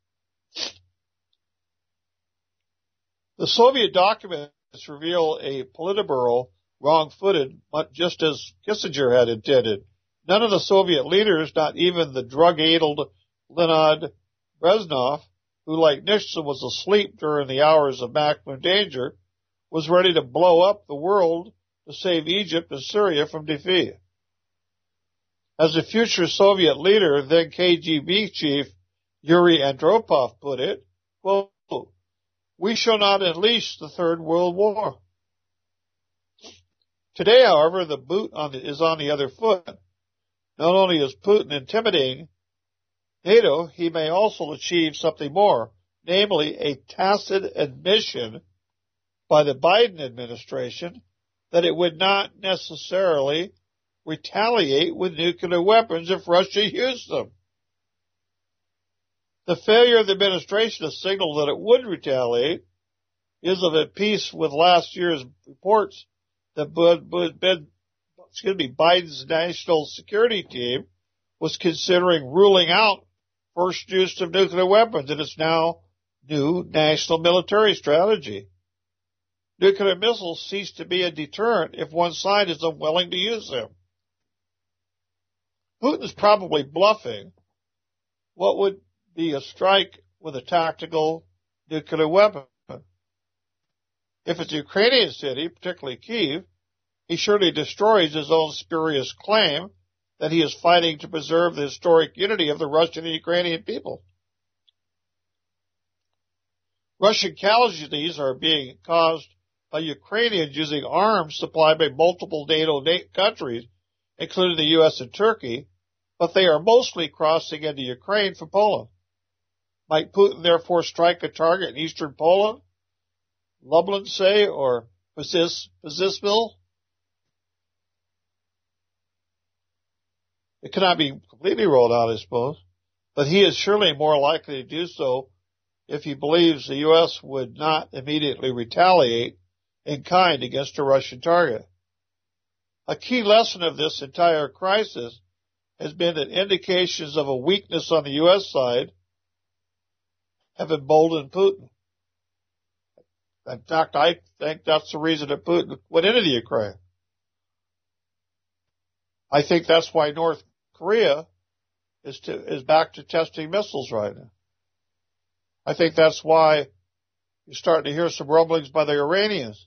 Speaker 5: The Soviet documents reveal a Politburo wrong-footed, just as Kissinger had intended. None of the Soviet leaders, not even the drug-addled Leonid Brezhnev, who like Nixon was asleep during the hours of maximum danger, was ready to blow up the world to save Egypt and Syria from defeat. As the future Soviet leader, then K G B chief Yuri Andropov put it, quote, "We shall not unleash the Third World War." Today, however, the boot on the, is on the other foot. Not only is Putin intimidating NATO, he may also achieve something more, namely a tacit admission by the Biden administration that it would not necessarily retaliate with nuclear weapons if Russia used them. The failure of the administration to signal that it would retaliate is of a piece with last year's reports that excuse me, Biden's national security team was considering ruling out first use of nuclear weapons in its now new national military strategy. Nuclear missiles cease to be a deterrent if one side is unwilling to use them. Putin's probably bluffing. What would be a strike with a tactical nuclear weapon? If it's a Ukrainian city, particularly Kyiv, he surely destroys his own spurious claim that he is fighting to preserve the historic unity of the Russian and Ukrainian people. Russian casualties are being caused by Ukrainians using arms supplied by multiple NATO countries, including the U S and Turkey, but they are mostly crossing into Ukraine from Poland. Might Putin therefore strike a target in eastern Poland, Lublin, say, or Pozisville? It cannot be completely rolled out, I suppose, but he is surely more likely to do so if he believes the U S would not immediately retaliate in kind against a Russian target. A key lesson of this entire crisis has been that indications of a weakness on the U S side have emboldened Putin. In fact, I think that's the reason that Putin went into the Ukraine. I think that's why North Korea is to, is back to testing missiles right now. I think that's why you're starting to hear some rumblings by the Iranians.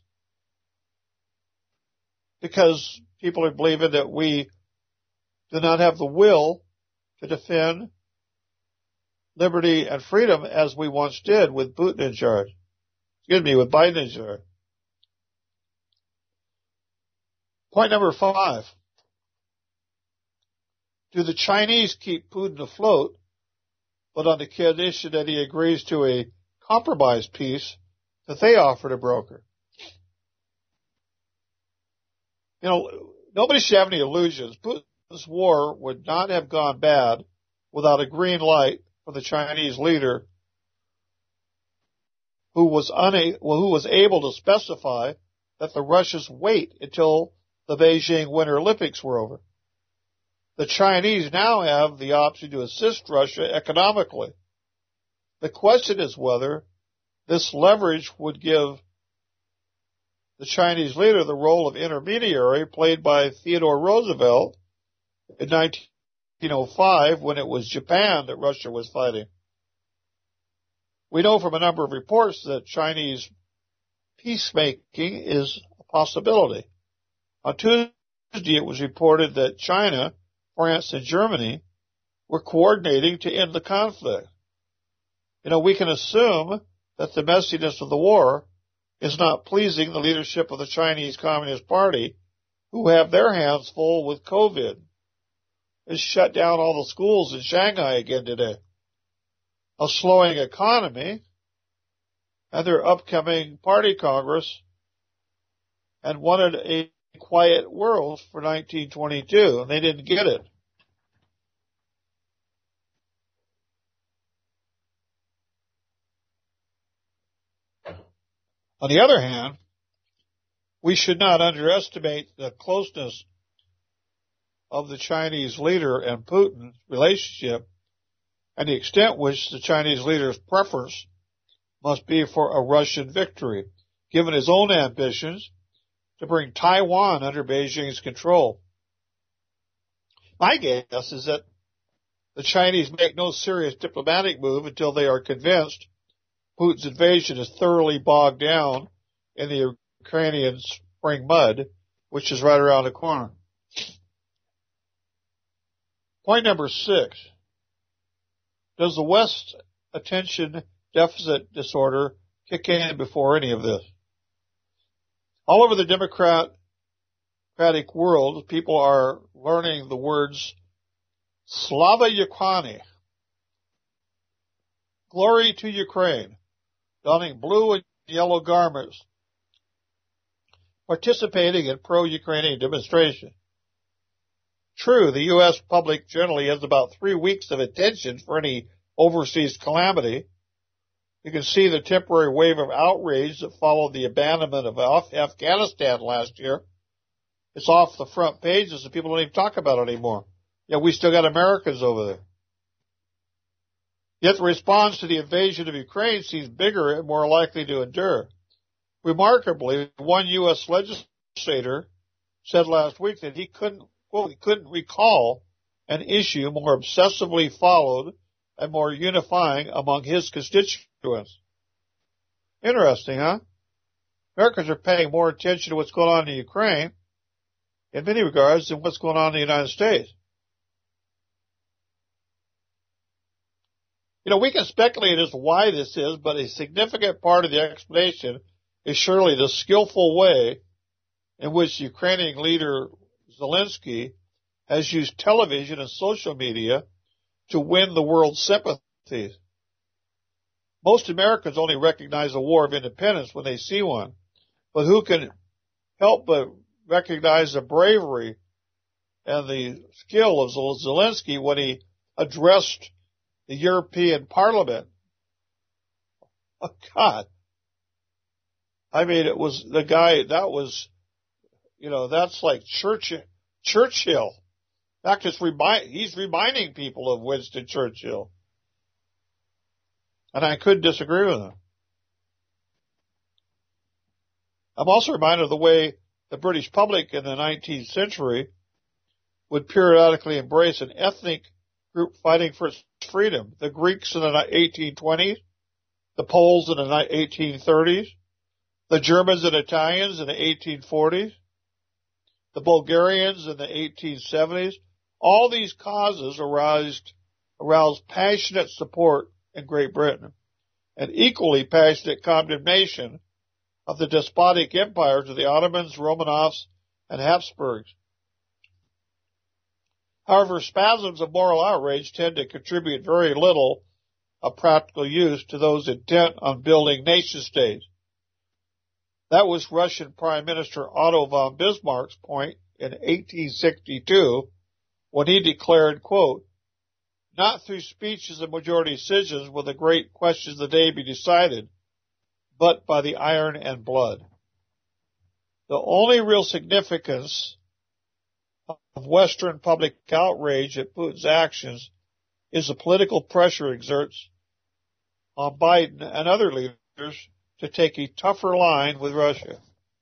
Speaker 5: Because people are believing that we do not have the will to defend liberty and freedom as we once did with Putin in charge. Excuse me, with Biden in charge. Point number five. Do the Chinese keep Putin afloat, but on the condition that he agrees to a compromise peace that they offer to broker? You know, nobody should have any illusions. Putin's war would not have gone bad without a green light from the Chinese leader who was una- well, who was able to specify that the Russians wait until the Beijing Winter Olympics were over. The Chinese now have the option to assist Russia economically. The question is whether this leverage would give the Chinese leader the role of intermediary played by Theodore Roosevelt in nineteen oh five when it was Japan that Russia was fighting. We know from a number of reports that Chinese peacemaking is a possibility. On Tuesday, it was reported that China, France, and Germany were coordinating to end the conflict. You know, we can assume that the messiness of the war is not pleasing the leadership of the Chinese Communist Party, who have their hands full with COVID. It's shut down all the schools in Shanghai again today. A slowing economy, and their upcoming party congress, and wanted a quiet world for nineteen twenty-two, and they didn't get it. On the other hand, we should not underestimate the closeness of the Chinese leader and Putin's relationship and the extent which the Chinese leader's preference must be for a Russian victory, given his own ambitions to bring Taiwan under Beijing's control. My guess is that the Chinese make no serious diplomatic move until they are convinced Putin's invasion is thoroughly bogged down in the Ukrainian spring mud, which is right around the corner. Point number six. Does the West's attention deficit disorder kick in before any of this? All over the Democratic world, people are learning the words Slava Ukraini, glory to Ukraine, donning blue and yellow garments, participating in pro-Ukrainian demonstrations. True, the U S public generally has about three weeks of attention for any overseas calamity. You can see the temporary wave of outrage that followed the abandonment of Afghanistan last year. It's off the front pages and people don't even talk about it anymore. Yet we still got Americans over there. Yet the response to the invasion of Ukraine seems bigger and more likely to endure. Remarkably, one U S legislator said last week that he couldn't Well, he couldn't recall an issue more obsessively followed and more unifying among his constituents. Interesting, huh? Americans are paying more attention to what's going on in Ukraine in many regards than what's going on in the United States. You know, we can speculate as to why this is, but a significant part of the explanation is surely the skillful way in which Ukrainian leader Zelensky has used television and social media to win the world's sympathy. Most Americans only recognize a war of independence when they see one, but who can help but recognize the bravery and the skill of Zelensky when he addressed the European Parliament? Oh, God. I mean, it was the guy, that was, you know, that's like Churchill. Churchill. In fact, it's remind, he's reminding people of Winston Churchill. And I couldn't disagree with him. I'm also reminded of the way the British public in the nineteenth century would periodically embrace an ethnic group fighting for its freedom. The Greeks in the eighteen twenties, the Poles in the eighteen thirties, the Germans and Italians in the eighteen forties, the Bulgarians in the eighteen seventies. All these causes aroused, aroused passionate support in Great Britain and equally passionate condemnation of the despotic empires of the Ottomans, Romanovs, and Habsburgs. However, spasms of moral outrage tend to contribute very little of practical use to those intent on building nation-states. That was Russian Prime Minister Otto von Bismarck's point in eighteen sixty-two when he declared, quote, "Not through speeches and majority decisions will the great questions of the day be decided, but by the iron and blood." The only real significance of Western public outrage at Putin's actions is the political pressure it exerts on Biden and other leaders to take a tougher line with Russia.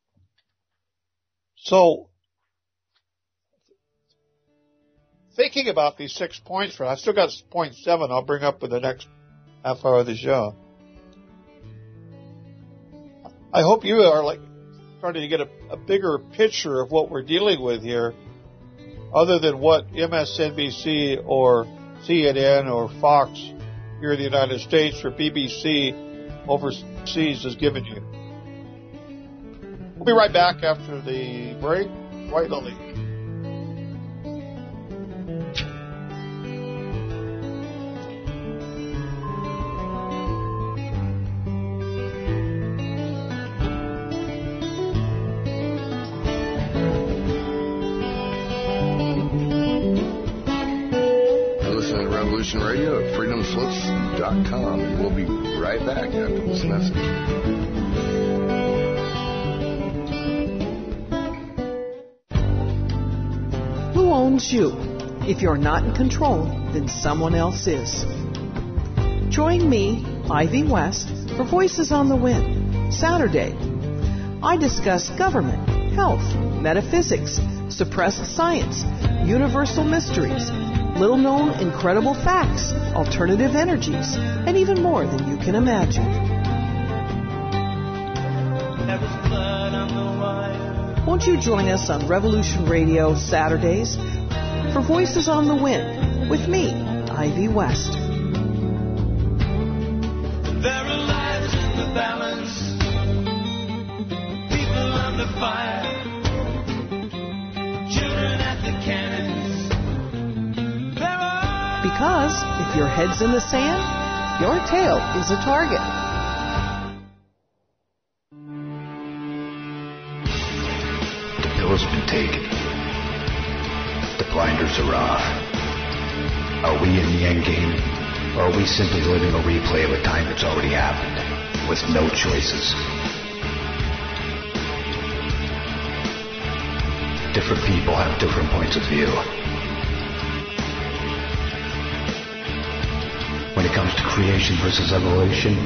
Speaker 5: So, thinking about these six points, I still got point seven I'll bring up in the next half hour of the show. I hope you are like starting to get a, a bigger picture of what we're dealing with here, other than what M S N B C or C N N or Fox here in the United States or B B C overseas has given you. We'll be right back after the break, right on the
Speaker 3: Radio at freedom slips dot com, and we'll be right back after this message.
Speaker 11: Who owns you? If you're not in control, then someone else is. Join me, Ivy West, for Voices on the Wind, Saturday. I discuss government, health, metaphysics, suppressed science, universal mysteries, little-known incredible facts, alternative energies, and even more than you can imagine. Won't you join us on Revolution Radio Saturdays for Voices on the Wind with me, Ivy West.
Speaker 12: There are lives in the balance, people under fire, children at the cannons.
Speaker 11: Because if your head's in the sand, your tail is a target.
Speaker 13: The pillow's been taken. The blinders are off. Are we in the end game, or are we simply living a replay of a time that's already happened, with no choices? Different people have different points of view. When it comes to creation versus evolution,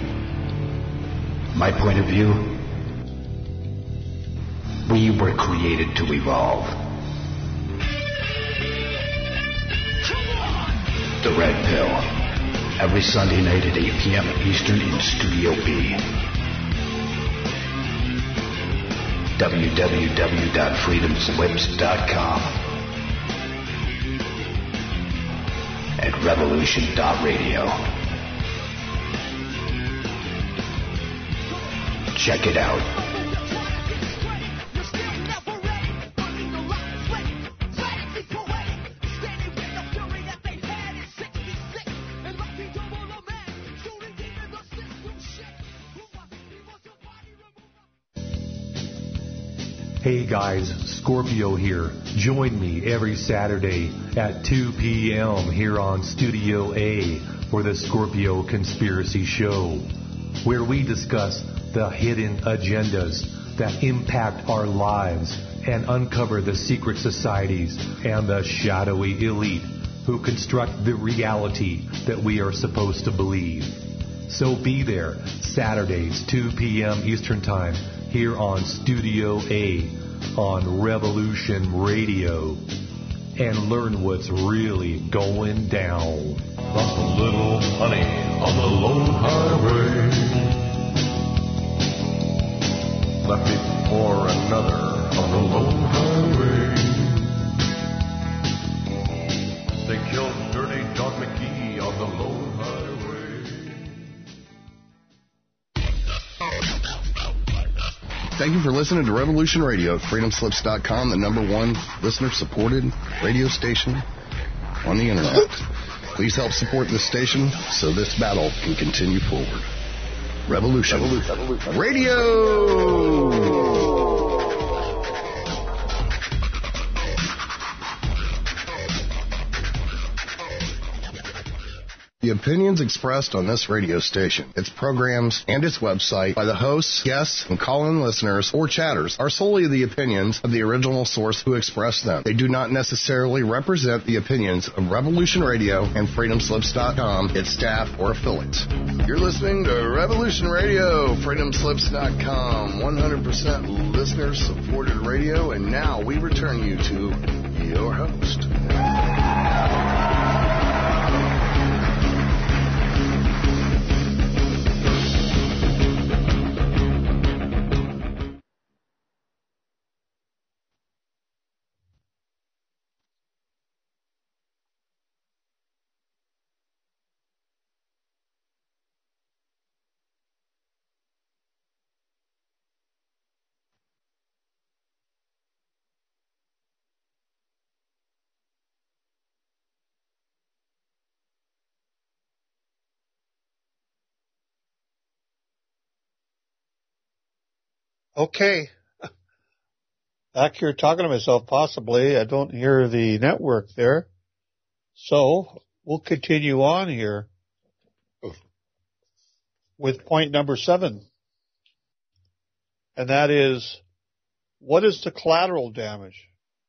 Speaker 13: my point of view, we were created to evolve. The Red Pill, every Sunday night at eight p.m. Eastern in Studio B. w w w dot freedom slips dot com and revolution dot radio. Check it out.
Speaker 14: Hey guys, Scorpio here. Join me every Saturday at two p.m. here on Studio A for the Scorpio Conspiracy Show, where we discuss the hidden agendas that impact our lives and uncover the secret societies and the shadowy elite who construct the reality that we are supposed to believe. So be there Saturdays, two p.m. Eastern Time, here on Studio A on Revolution Radio, and learn what's really going down.
Speaker 15: Lost a little honey on the lone highway, left me for another on the lone highway. They killed Dirty John McGee on the lone highway.
Speaker 3: Thank you for listening to Revolution Radio, freedom slips dot com, the number one listener-supported radio station on the Internet. Please help support this station so this battle can continue forward. Revolution, Revolution. Radio! The opinions expressed on this radio station, its programs, and its website by the hosts, guests, and call-in listeners or chatters are solely the opinions of the original source who expressed them. They do not necessarily represent the opinions of Revolution Radio and freedom slips dot com, its staff, or affiliates. You're listening to Revolution Radio, freedom slips dot com, one hundred percent listener-supported radio, and now we return you to your host.
Speaker 5: Okay. Back here talking to myself, possibly. I don't hear the network there. So we'll continue on here with point number seven. And that is, what is the collateral damage?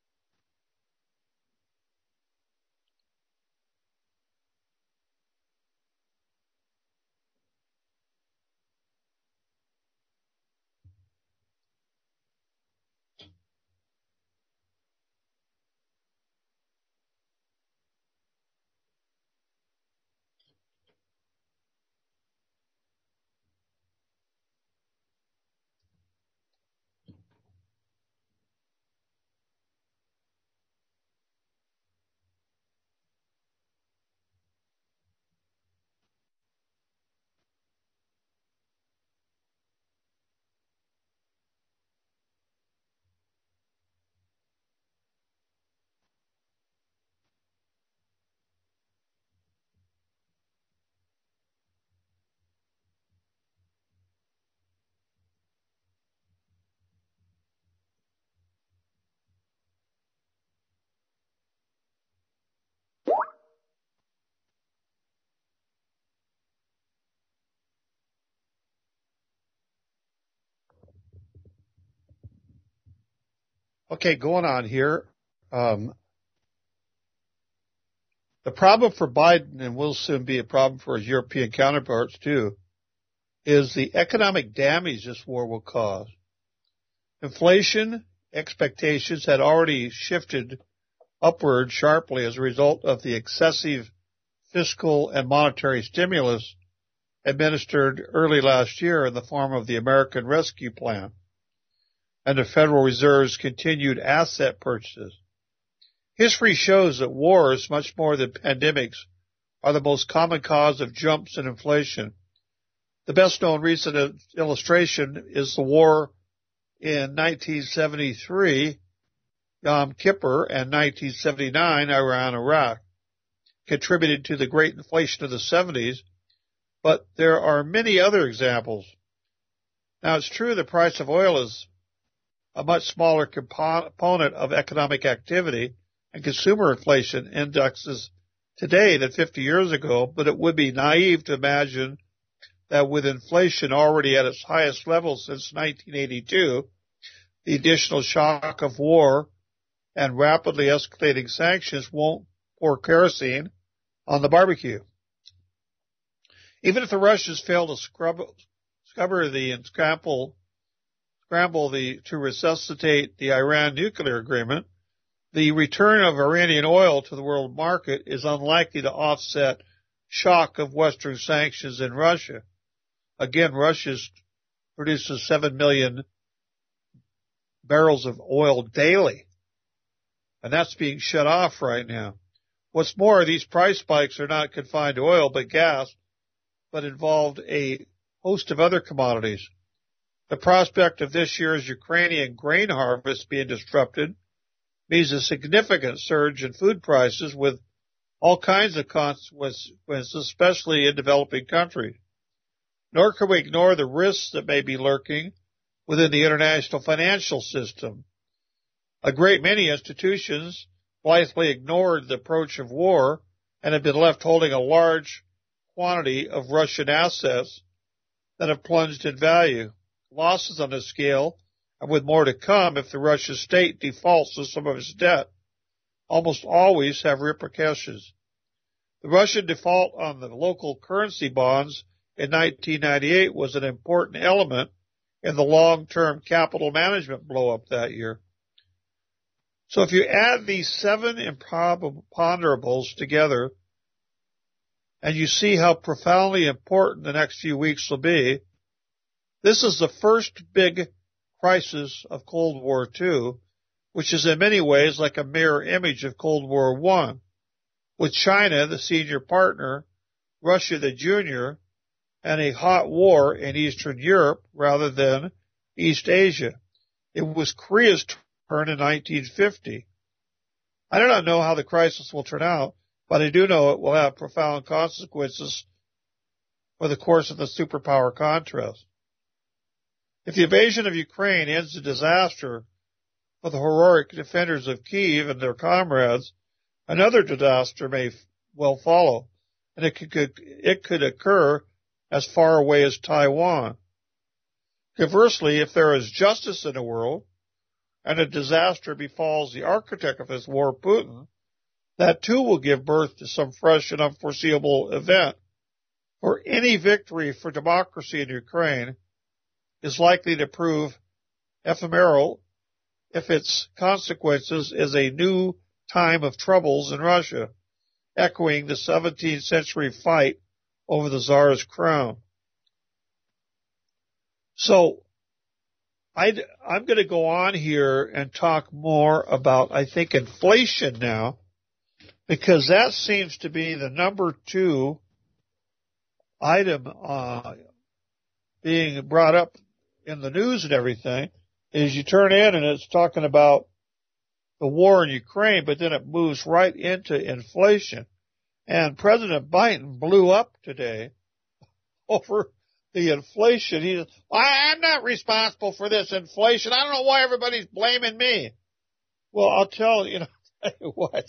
Speaker 5: Okay, going on here. Um, the problem for Biden, and will soon be a problem for his European counterparts too, is the economic damage this war will cause. Inflation expectations had already shifted upward sharply as a result of the excessive fiscal and monetary stimulus administered early last year in the form of the American Rescue Plan and the Federal Reserve's continued asset purchases. History shows that wars, much more than pandemics, are the most common cause of jumps in inflation. The best known recent illustration is the war in nineteen seventy-three, Yom Kippur, and nineteen seventy-nine, Iran-Iraq, contributed to the great inflation of the seventies, but there are many other examples. Now, it's true the price of oil is a much smaller component of economic activity and consumer inflation indexes today than fifty years ago, but it would be naive to imagine that with inflation already at its highest level since nineteen eighty-two, the additional shock of war and rapidly escalating sanctions won't pour kerosene on the barbecue. Even if the Russians fail to scrub, scupper the and scramble, scramble the to resuscitate the Iran nuclear agreement, the return of Iranian oil to the world market is unlikely to offset shock of Western sanctions in Russia. Again, Russia produces seven million barrels of oil daily, and that's being shut off right now. What's more, these price spikes are not confined to oil but gas, but involved a host of other commodities. The prospect of this year's Ukrainian grain harvest being disrupted means a significant surge in food prices with all kinds of consequences, especially in developing countries. Nor can we ignore the risks that may be lurking within the international financial system. A great many institutions blithely ignored the approach of war and have been left holding a large quantity of Russian assets that have plunged in value. Losses on this scale, and with more to come if the Russian state defaults on some of its debt, almost always have repercussions. The Russian default on the local currency bonds in nineteen ninety-eight was an important element in the long-term capital management blow-up that year. So if you add these seven imponderables together and you see how profoundly important the next few weeks will be, this is the first big crisis of Cold War Two, which is in many ways like a mirror image of Cold War One, with China, the senior partner, Russia, the junior, and a hot war in Eastern Europe rather than East Asia. It was Korea's turn in nineteen fifty. I do not know how the crisis will turn out, but I do know it will have profound consequences for the course of the superpower contest. If the invasion of Ukraine ends in disaster for the heroic defenders of Kyiv and their comrades, another disaster may well follow, and it could, it could occur as far away as Taiwan. Conversely, if there is justice in the world, and a disaster befalls the architect of this war, Putin, that too will give birth to some fresh and unforeseeable event. For any victory for democracy in Ukraine is likely to prove ephemeral if its consequences is a new time of troubles in Russia, echoing the seventeenth century fight over the Tsar's crown. So, I'd, I'm going to go on here and talk more about, I think, inflation now, because that seems to be the number two item uh, being brought up in the news and everything, is you turn in and it's talking about the war in Ukraine, but then it moves right into inflation. And President Biden blew up today over the inflation. He says, I'm not responsible for this inflation. I don't know why everybody's blaming me. Well, I'll tell you, you know, tell you what.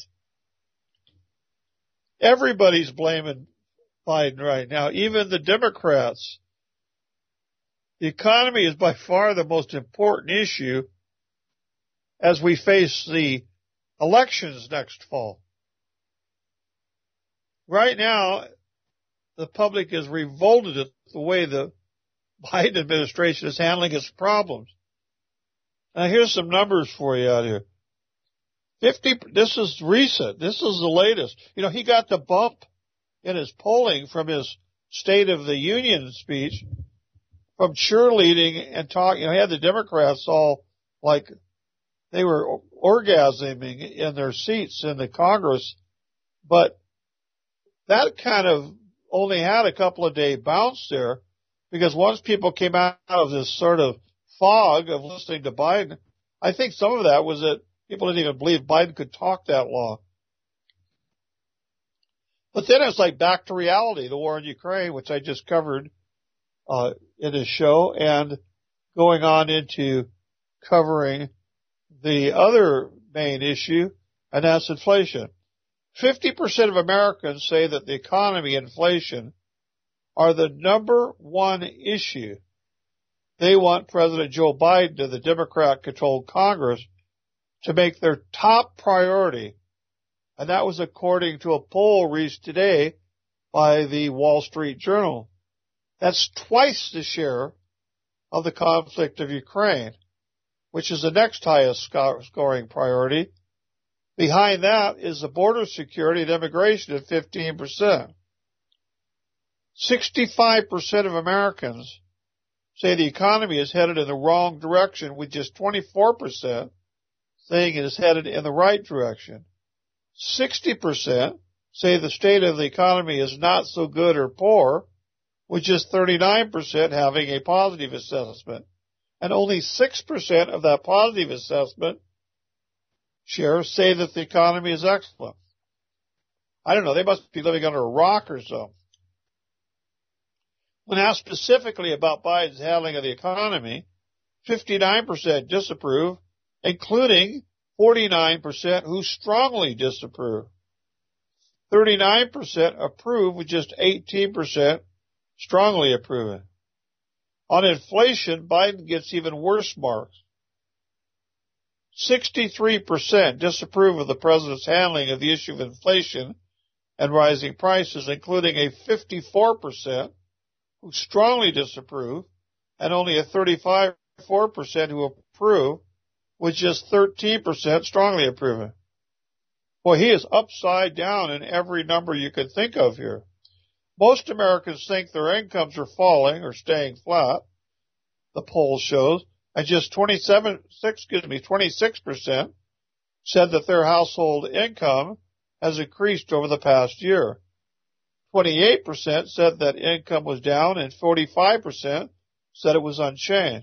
Speaker 5: Everybody's blaming Biden right now, even the Democrats. The economy is by far the most important issue as we face the elections next fall. Right now, the public is revolted at the way the Biden administration is handling its problems. Now, here's some numbers for you out here. Fifty. This is recent. This is the latest. You know, he got the bump in his polling from his State of the Union speech, from cheerleading and talking. You know, he had the Democrats all like they were orgasming in their seats in the Congress, but that kind of only had a couple of day bounce there. Because once people came out of this sort of fog of listening to Biden, I think some of that was that people didn't even believe Biden could talk that long. But then it's like back to reality, the war in Ukraine, which I just covered uh, in this show, and going on into covering the other main issue, and that's inflation. fifty percent of Americans say that the economy and inflation are the number one issue. They want President Joe Biden and the Democrat-controlled Congress to make their top priority. And that was according to a poll released today by the Wall Street Journal. That's twice the share of the conflict of Ukraine, which is the next highest scoring priority. Behind that is the border security and immigration at fifteen percent. sixty-five percent of Americans say the economy is headed in the wrong direction, with just twenty-four percent saying it is headed in the right direction. sixty percent say the state of the economy is not so good or poor, with just thirty-nine percent having a positive assessment. And only six percent of that positive assessment share say that the economy is excellent. I don't know, they must be living under a rock or something. When asked specifically about Biden's handling of the economy, fifty-nine percent disapprove, including forty-nine percent who strongly disapprove. thirty-nine percent approve, with just eighteen percent strongly approving. On inflation, Biden gets even worse marks. sixty-three percent disapprove of the president's handling of the issue of inflation and rising prices, including a fifty-four percent who strongly disapprove, and only a thirty-five percent who approve, with just thirteen percent strongly approving. Boy, he is upside down in every number you could think of here. Most Americans think their incomes are falling or staying flat, the poll shows, and just twenty-seven, six, excuse me, twenty-six percent said that their household income has increased over the past year. twenty-eight percent said that income was down, and forty-five percent said it was unchanged.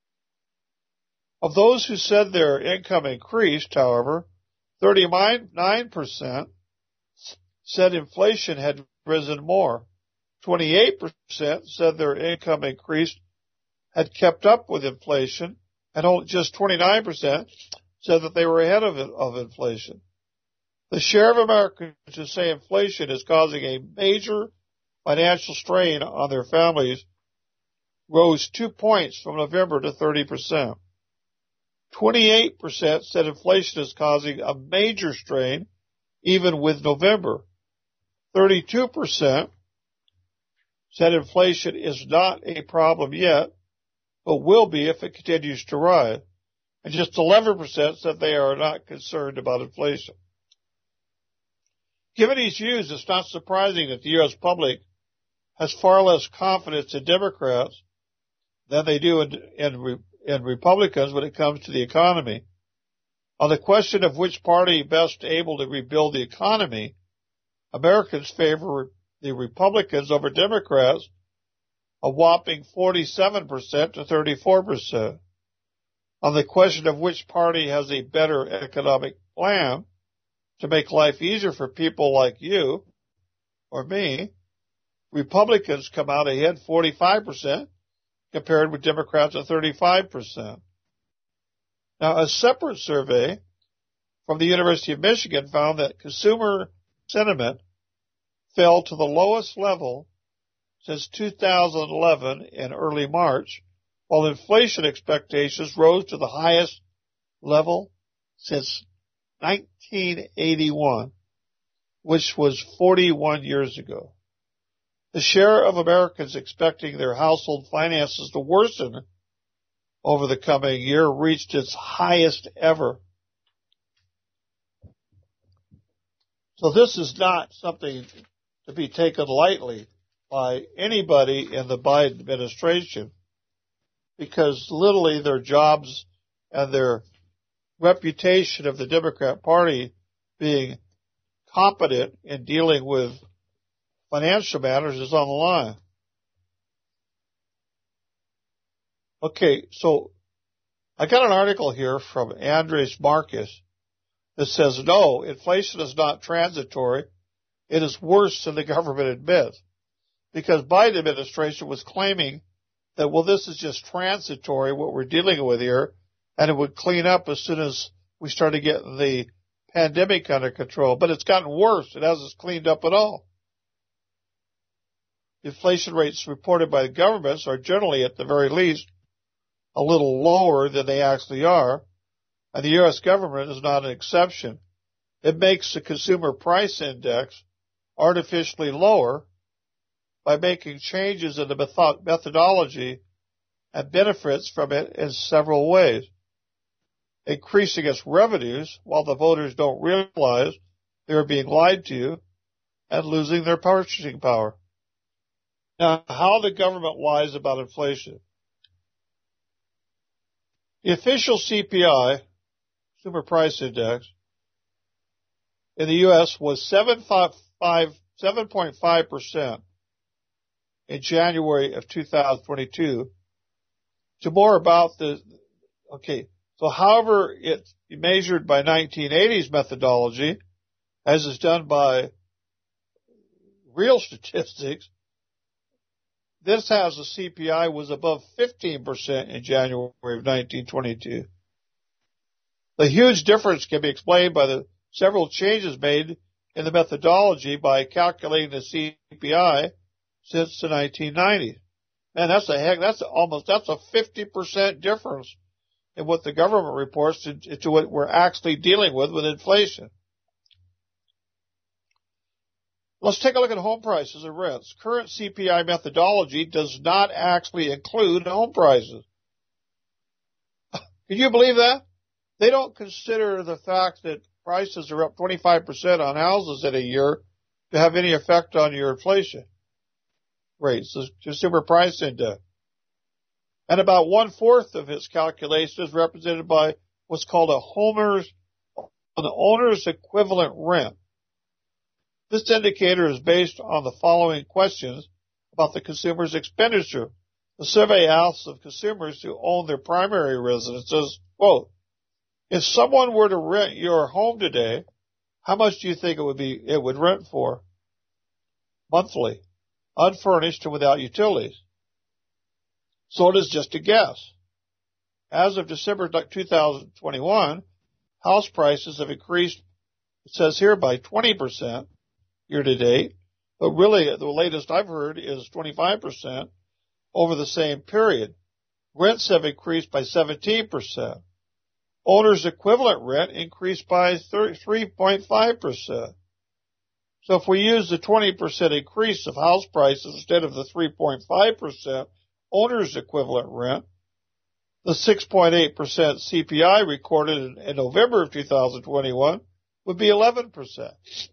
Speaker 5: Of those who said their income increased, however, thirty-nine percent said inflation had risen more. twenty-eight percent said their income increased had kept up with inflation, and only just twenty-nine percent said that they were ahead of, it, of inflation. The share of Americans who say inflation is causing a major financial strain on their families rose two points from November to thirty percent. twenty-eight percent said inflation is causing a major strain even with November. thirty-two percent said inflation is not a problem yet, but will be if it continues to rise. And just eleven percent said they are not concerned about inflation. Given these views, it's not surprising that the U S public has far less confidence in Democrats than they do in, in, in Republicans when it comes to the economy. On the question of which party best able to rebuild the economy, Americans favor the Republicans over Democrats, a whopping forty-seven percent to thirty-four percent. On the question of which party has a better economic plan to make life easier for people like you or me, Republicans come out ahead forty-five percent compared with Democrats at thirty-five percent. Now, a separate survey from the University of Michigan found that consumer sentiment fell to the lowest level since two thousand eleven in early March, while inflation expectations rose to the highest level since nineteen eighty-one, which was forty-one years ago. The share of Americans expecting their household finances to worsen over the coming year reached its highest ever. So this is not something to be taken lightly by anybody in the Biden administration, because literally their jobs and their reputation of the Democrat Party being competent in dealing with financial matters is on the line. Okay, so I got an article here from Andres Marcus that says, no, inflation is not transitory. It is worse than the government admits. Because Biden administration was claiming that, well, this is just transitory, what we're dealing with here, and it would clean up as soon as we started getting the pandemic under control. But it's gotten worse. It hasn't cleaned up at all. Inflation rates reported by the governments are generally, at the very least, a little lower than they actually are, and the U S government is not an exception. It makes the consumer price index artificially lower by making changes in the methodology and benefits from it in several ways, increasing its revenues while the voters don't realize they are being lied to and losing their purchasing power. Now, how the government lies about inflation. The official C P I, Consumer Price Index, in the U S was seven point five percent in January of two thousand twenty-two. To more about the, okay, so however it's measured by nineteen eighties methodology, as is done by real statistics, this has a C P I was above fifteen percent in January of nineteen twenty-two. The huge difference can be explained by the several changes made in the methodology by calculating the C P I since the nineteen nineties. Man, that's a heck, that's almost, that's a fifty percent difference in what the government reports to, to what we're actually dealing with with inflation. Let's take a look at home prices and rents. Current C P I methodology does not actually include home prices. Can you believe that? They don't consider the fact that prices are up twenty-five percent on houses in a year to have any effect on your inflation rates, the consumer price index. And about one-fourth of its calculation is represented by what's called a homeowner's, an owner's equivalent rent. This indicator is based on the following questions about the consumer's expenditure. The survey asks of consumers who own their primary residences, quote, if someone were to rent your home today, how much do you think it would be, it would rent for? Monthly, unfurnished and without utilities. So it is just a guess. As of December two thousand twenty-one, house prices have increased, it says here, by twenty percent year to date, but really the latest I've heard is twenty-five percent over the same period. Rents have increased by seventeen percent. Owner's equivalent rent increased by three point five percent. So if we use the twenty percent increase of house prices instead of the three point five percent owner's equivalent rent, the six point eight percent C P I recorded in, in November of two thousand twenty-one would be eleven percent.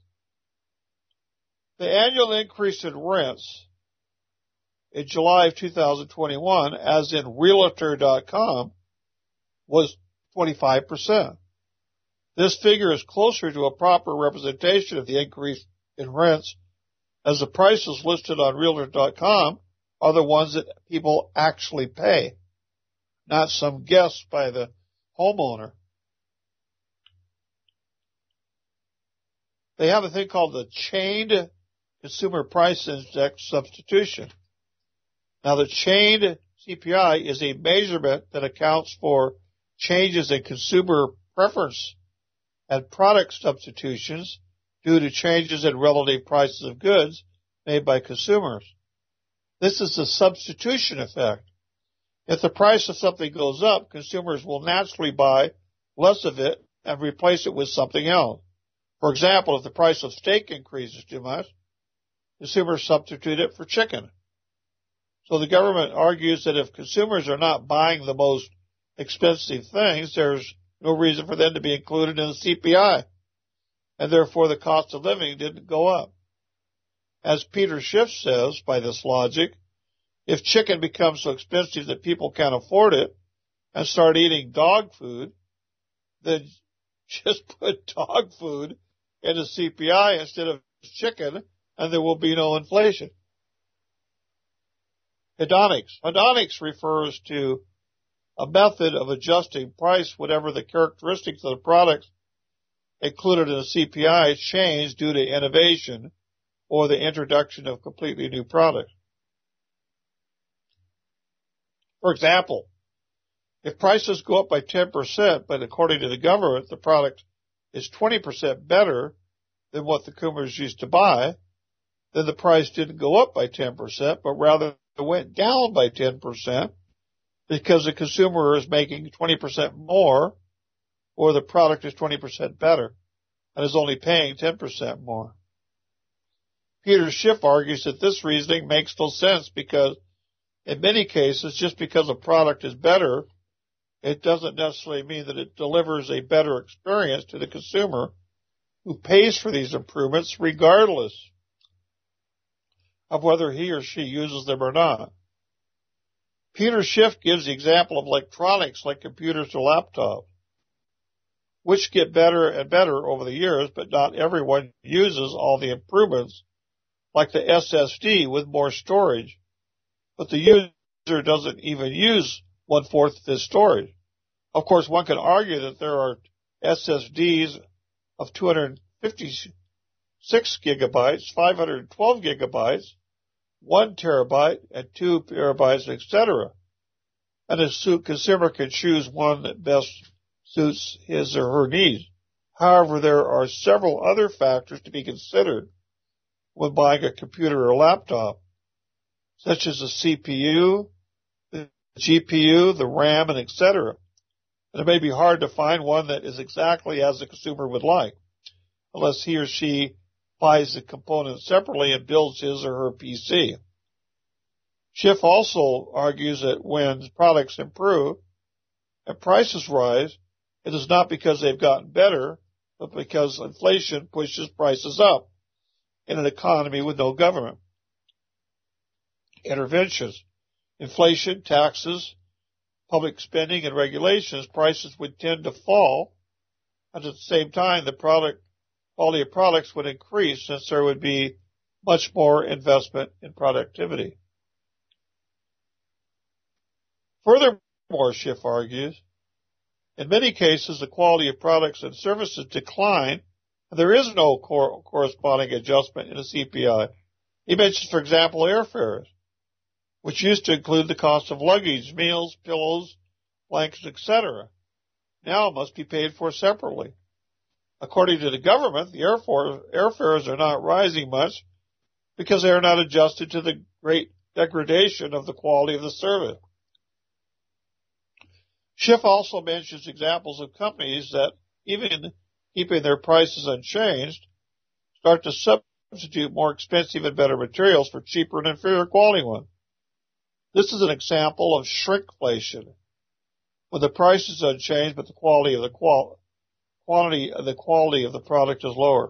Speaker 5: The annual increase in rents in July of two thousand twenty-one, as in Realtor dot com, was twenty-five percent. This figure is closer to a proper representation of the increase in rents, as the prices listed on Realtor dot com are the ones that people actually pay, not some guess by the homeowner. They have a thing called the chained consumer price index substitution. Now, the chained C P I is a measurement that accounts for changes in consumer preference and product substitutions due to changes in relative prices of goods made by consumers. This is the substitution effect. If the price of something goes up, consumers will naturally buy less of it and replace it with something else. For example, if the price of steak increases too much, consumers substitute it for chicken. So the government argues that if consumers are not buying the most expensive things, there's no reason for them to be included in the C P I, and therefore the cost of living didn't go up. As Peter Schiff says, by this logic, if chicken becomes so expensive that people can't afford it and start eating dog food, then just put dog food in the C P I instead of chicken, and there will be no inflation. Hedonics. Hedonics refers to a method of adjusting price whenever the characteristics of the products included in the C P I change due to innovation or the introduction of completely new products. For example, if prices go up by ten percent, but according to the government, the product is twenty percent better than what the consumers used to buy, then the price didn't go up by ten percent, but rather it went down by ten percent because the consumer is making twenty percent more or the product is twenty percent better and is only paying ten percent more. Peter Schiff argues that this reasoning makes no sense because in many cases, just because a product is better, it doesn't necessarily mean that it delivers a better experience to the consumer who pays for these improvements regardless of whether he or she uses them or not. Peter Schiff gives the example of electronics like computers or laptops, which get better and better over the years, but not everyone uses all the improvements like the S S D with more storage, but the user doesn't even use one-fourth of this storage. Of course, one can argue that there are S S Ds of two hundred fifty-six gigabytes, five hundred twelve gigabytes, one terabyte, and two terabytes, et cetera. And a consumer can choose one that best suits his or her needs. However, there are several other factors to be considered when buying a computer or laptop, such as the C P U, the G P U, the RAM, and et cetera. And it may be hard to find one that is exactly as the consumer would like, unless he or she buys the components separately and builds his or her P C. Schiff also argues that when products improve and prices rise, it is not because they've gotten better, but because inflation pushes prices up in an economy with no government interventions. Inflation, taxes, public spending, and regulations, prices would tend to fall, and at the same time, the product quality of products would increase since there would be much more investment in productivity. Furthermore, Schiff argues, in many cases, the quality of products and services decline, and there is no cor- corresponding adjustment in the C P I. He mentions, for example, airfares, which used to include the cost of luggage, meals, pillows, blankets, et cetera. Now must be paid for separately. According to the government, the airfares are not rising much because they are not adjusted to the great degradation of the quality of the service. Schiff also mentions examples of companies that, even keeping their prices unchanged, start to substitute more expensive and better materials for cheaper and inferior quality ones. This is an example of shrinkflation, when the price is unchanged but the quality of the qual- quantity of the quality of the product is lower.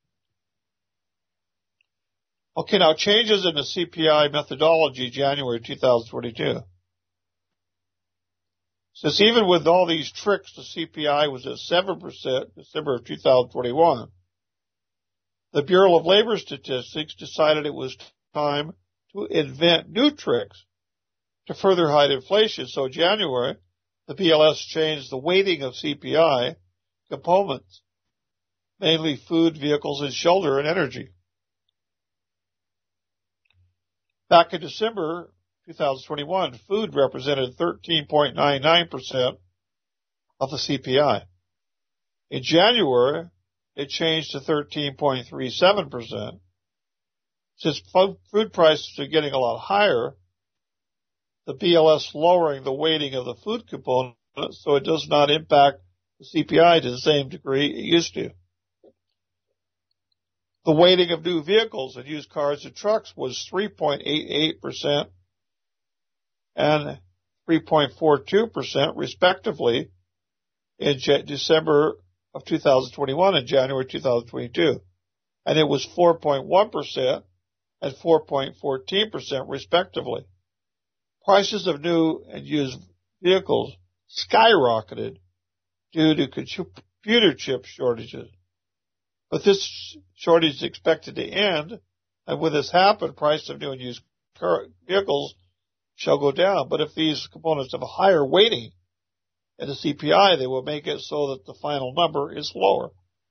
Speaker 5: Okay, now changes in the C P I methodology, January two thousand twenty-two. Since even with all these tricks, the C P I was at seven percent December of two thousand twenty-one, the Bureau of Labor Statistics decided it was time to invent new tricks to further hide inflation. So in January, the B L S changed the weighting of C P I components, mainly food, vehicles, and shelter and energy. Back in December two thousand twenty-one, food represented thirteen point nine nine percent of the C P I. In January, it changed to thirteen point three seven percent. Since food prices are getting a lot higher, the B L S lowering the weighting of the food component so it does not impact the C P I to the same degree it used to. The weighting of new vehicles and used cars and trucks was three point eight eight percent and three point four two percent respectively in December of two thousand twenty-one and January two thousand twenty-two. And it was four point one percent and four point one four percent respectively. Prices of new and used vehicles skyrocketed due to computer chip shortages. But this shortage is expected to end, and when this happened, price of new and used car vehicles shall go down. But if these components have a higher weighting in the C P I, they will make it so that the final number is lower.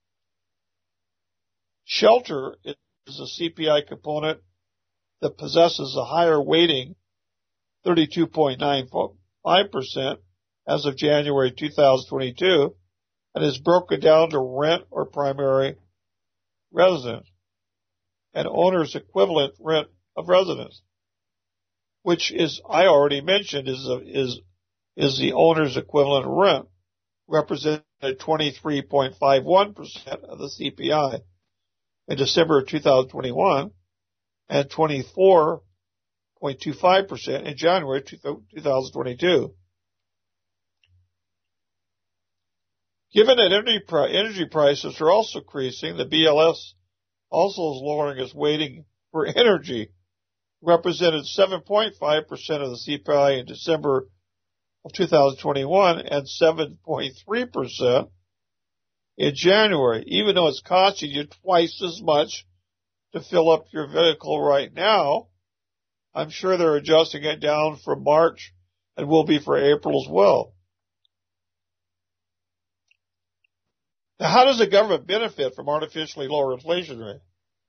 Speaker 5: Shelter is a C P I component that possesses a higher weighting, thirty-two point nine five percent as of January two thousand twenty-two, and is broken down to rent or primary residence and owner's equivalent rent of residence, which is, I already mentioned, is a, is is the owner's equivalent rent, represented twenty-three point five one percent of the C P I in December of two thousand twenty-one and twenty-four point two five percent in January two thousand twenty-two. Given that energy, energy prices are also increasing, the B L S also is lowering its weighting for energy, represented seven point five percent of the C P I in December of two thousand twenty-one and seven point three percent in January, even though it's costing you twice as much to fill up your vehicle right now. I'm sure they're adjusting it down for March and will be for April as well. Now, how does the government benefit from artificially lower inflation rate?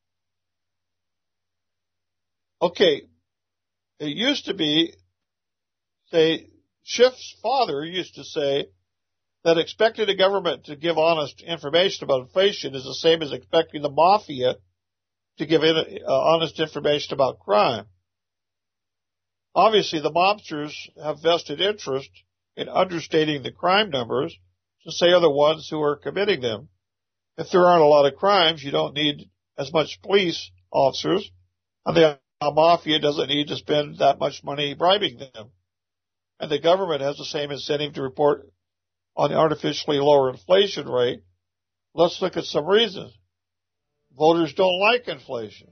Speaker 5: Okay, it used to be, say, Schiff's father used to say that expecting the government to give honest information about inflation is the same as expecting the mafia to give in, uh, honest information about crime. Obviously, the mobsters have vested interest in understating the crime numbers since they are the ones who are committing them. If there aren't a lot of crimes, you don't need as much police officers, and the mafia doesn't need to spend that much money bribing them. And the government has the same incentive to report on the artificially lower inflation rate. Let's look at some reasons. Voters don't like inflation.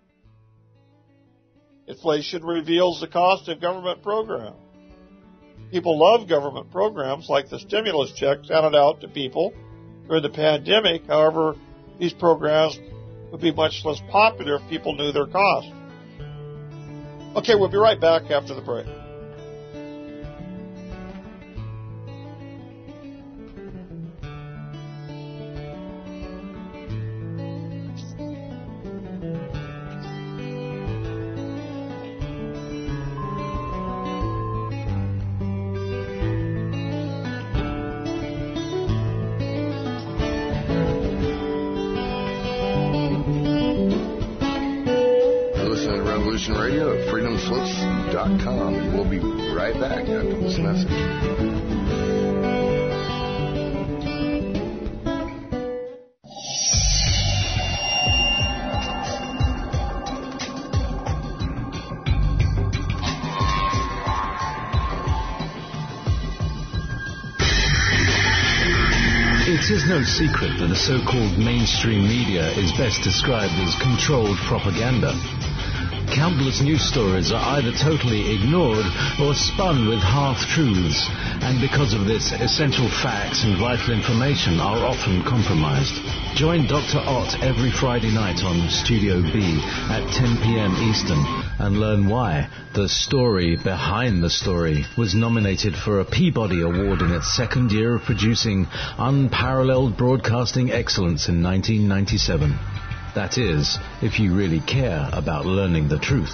Speaker 5: Inflation reveals the cost of government programs. People love government programs like the stimulus checks handed out to people during the pandemic. However, these programs would be much less popular if people knew their cost. Okay, we'll be right back after the break.
Speaker 3: Radio at freedom slips dot com, and we'll be right back after this message.
Speaker 16: It is no secret that the so-called mainstream media is best described as controlled propaganda. Countless news stories are either totally ignored or spun with half-truths, and because of this, essential facts and vital information are often compromised. Join Doctor Ott every Friday night on Studio B at ten p.m. Eastern and learn why The Story Behind the Story was nominated for a Peabody Award in its second year of producing unparalleled broadcasting excellence in nineteen ninety-seven. That is, if you really care about learning the truth.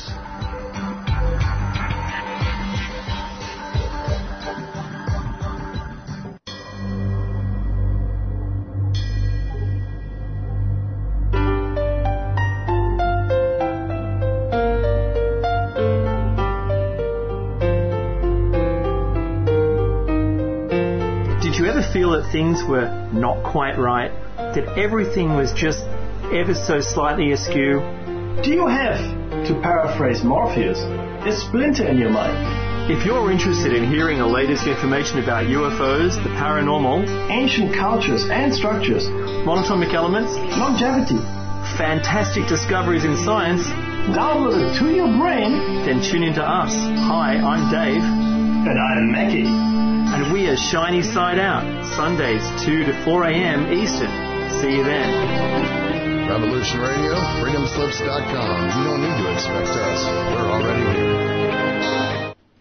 Speaker 17: Did you ever feel that things were not quite right? That everything was just ever so slightly askew?
Speaker 18: Do you have, to paraphrase Morpheus, a splinter in your mind?
Speaker 17: If you're interested in hearing the latest information about U F Os, the paranormal,
Speaker 18: ancient cultures and structures,
Speaker 17: monatomic elements,
Speaker 18: longevity,
Speaker 17: fantastic discoveries in science,
Speaker 18: downloaded to your brain,
Speaker 17: then tune into us. Hi, I'm Dave.
Speaker 18: And I'm Mackie.
Speaker 17: And we are Shiny Side Out, Sundays two to four a.m. Eastern. See you then.
Speaker 3: Revolution Radio, freedom slips dot com. You don't need to expect us. We're already here.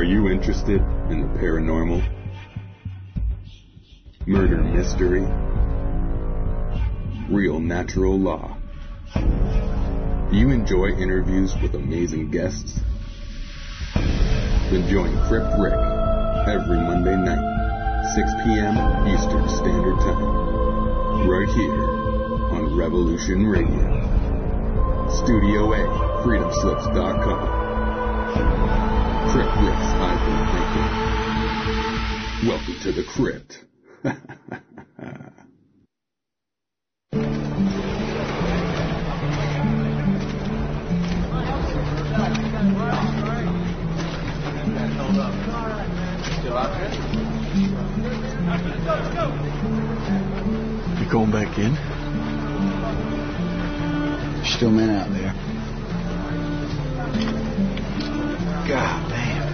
Speaker 19: Are you interested in the paranormal, murder mystery, real natural law? Do you enjoy interviews with amazing guests? Then join Crypt Rick every Monday night, six p.m. Eastern Standard Time, right here on Revolution Radio. Studio A, freedom slips dot com. Crypt Rick's I've been thinking. Welcome to the Crypt.
Speaker 20: You going back in? There's still men out there. God damn.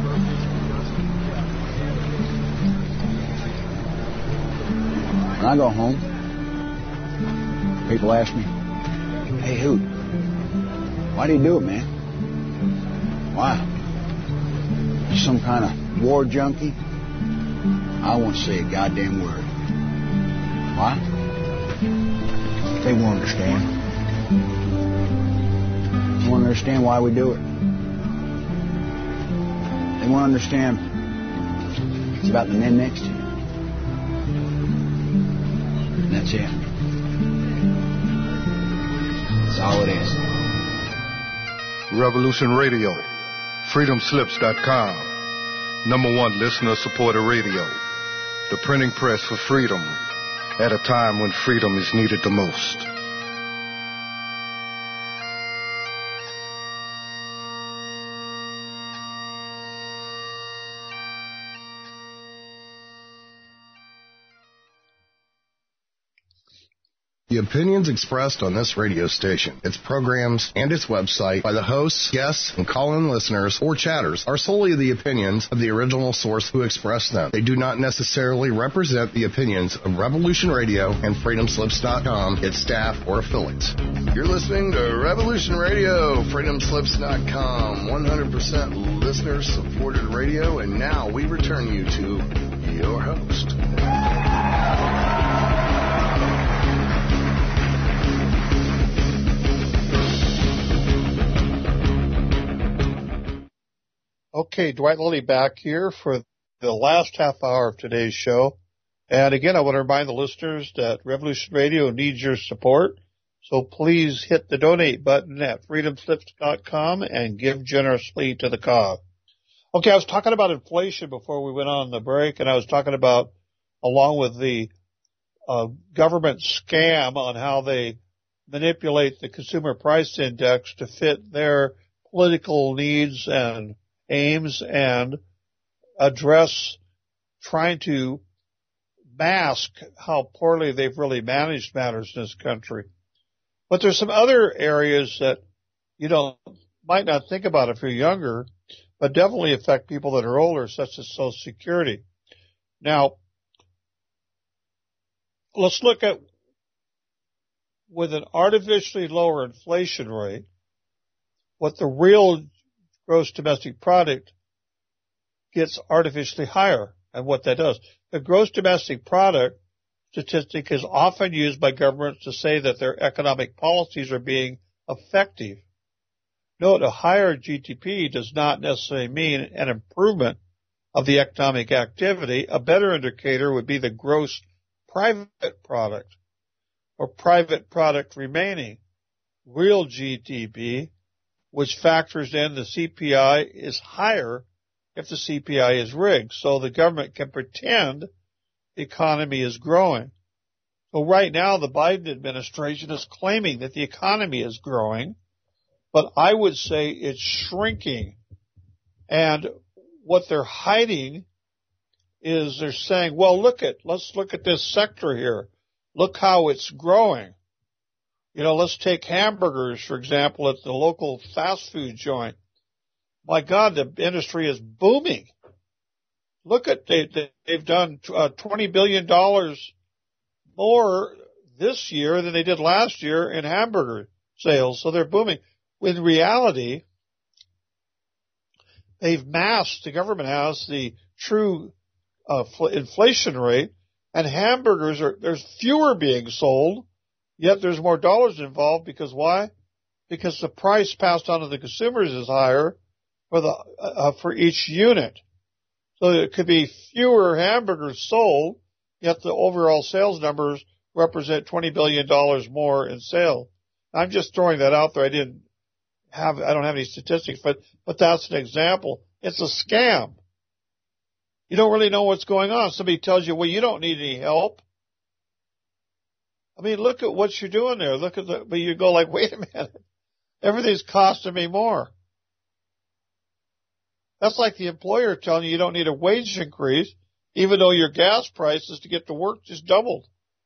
Speaker 20: When I go home, people ask me, "Hey, Hoot, why do you do it, man? Why? You some kind of war junkie?" I won't say a goddamn word. Why? They won't understand. They won't understand why we do it. They won't understand it's about the men next to you. And that's it. That's all it is.
Speaker 3: Revolution Radio, freedom slips dot com, number one listener-supported radio, the printing press for freedom at a time when freedom is needed the most. The opinions expressed on this radio station, its programs, and its website by the hosts, guests, and call-in listeners or chatters are solely the opinions of the original source who expressed them. They do not necessarily represent the opinions of Revolution Radio and freedom slips dot com, its staff, or affiliates. You're listening to Revolution Radio, freedom slips dot com, one hundred percent listener-supported radio, and now we return you to your host.
Speaker 5: Okay, Dwight Lilly back here for the last half hour of today's show. And again, I want to remind the listeners that Revolution Radio needs your support. So please hit the donate button at freedom slips dot com and give generously to the cause. Okay, I was talking about inflation before we went on the break, and I was talking about, along with the uh, government scam on how they manipulate the consumer price index to fit their political needs and aims and address trying to mask how poorly they've really managed matters in this country. But there's some other areas that you don't, might not think about if you're younger, but definitely affect people that are older, such as Social Security. Now, let's look at, with an artificially lower inflation rate, what the real gross domestic product gets artificially higher, and what that does. The gross domestic product statistic is often used by governments to say that their economic policies are being effective. Note, a higher G D P does not necessarily mean an improvement of the economic activity. A better indicator would be the gross private product, or private product remaining. Real G D P, which factors in the C P I, is higher if the C P I is rigged. So the government can pretend the economy is growing. So right now the Biden administration is claiming that the economy is growing, but I would say it's shrinking. And what they're hiding is they're saying, well, look at, let's look at this sector here. Look how it's growing. You know, let's take hamburgers, for example, at the local fast food joint. My God, the industry is booming. Look at, they, they've done uh, twenty billion dollars more this year than they did last year in hamburger sales, so they're booming. In reality, they've masked, the government has, the true uh, inflation rate, and hamburgers are, there's fewer being sold, yet there's more dollars involved because why? Because the price passed on to the consumers is higher for the uh, for each unit. So it could be fewer hamburgers sold, yet the overall sales numbers represent twenty billion dollars more in sales. I'm just throwing that out there. I didn't have, I don't have any statistics, but, but that's an example. It's a scam. You don't really know what's going on. Somebody tells you, well, you don't need any help. I mean, look at what you're doing there. Look at the, but you go like, wait a minute. Everything's costing me more. That's like the employer telling you you don't need a wage increase, even though your gas prices to get to work just doubled.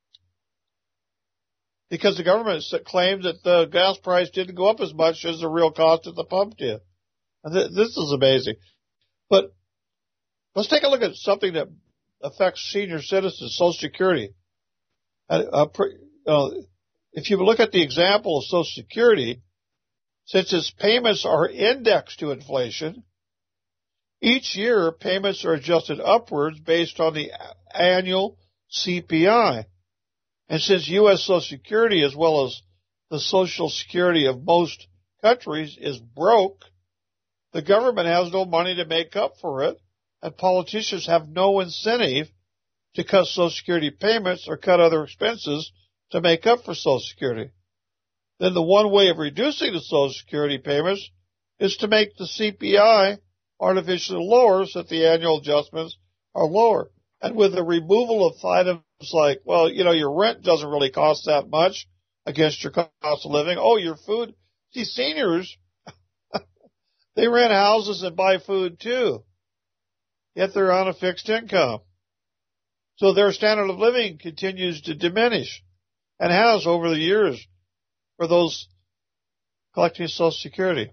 Speaker 5: Because the government claimed that the gas price didn't go up as much as the real cost at the pump did. And th- this is amazing. But let's take a look at something that affects senior citizens, Social Security. Uh, uh, pre- uh, if you look at the example of Social Security, since its payments are indexed to inflation, each year payments are adjusted upwards based on the annual C P I. And since U S Social Security, as well as the Social Security of most countries, is broke, the government has no money to make up for it, and politicians have no incentive to cut Social Security payments or cut other expenses to make up for Social Security. Then the one way of reducing the Social Security payments is to make the C P I artificially lower so that the annual adjustments are lower. And with the removal of items like, well, you know, your rent doesn't really cost that much against your cost of living. Oh, your food. See, seniors, they rent houses and buy food too, yet they're on a fixed income. So their standard of living continues to diminish and has over the years for those collecting Social Security.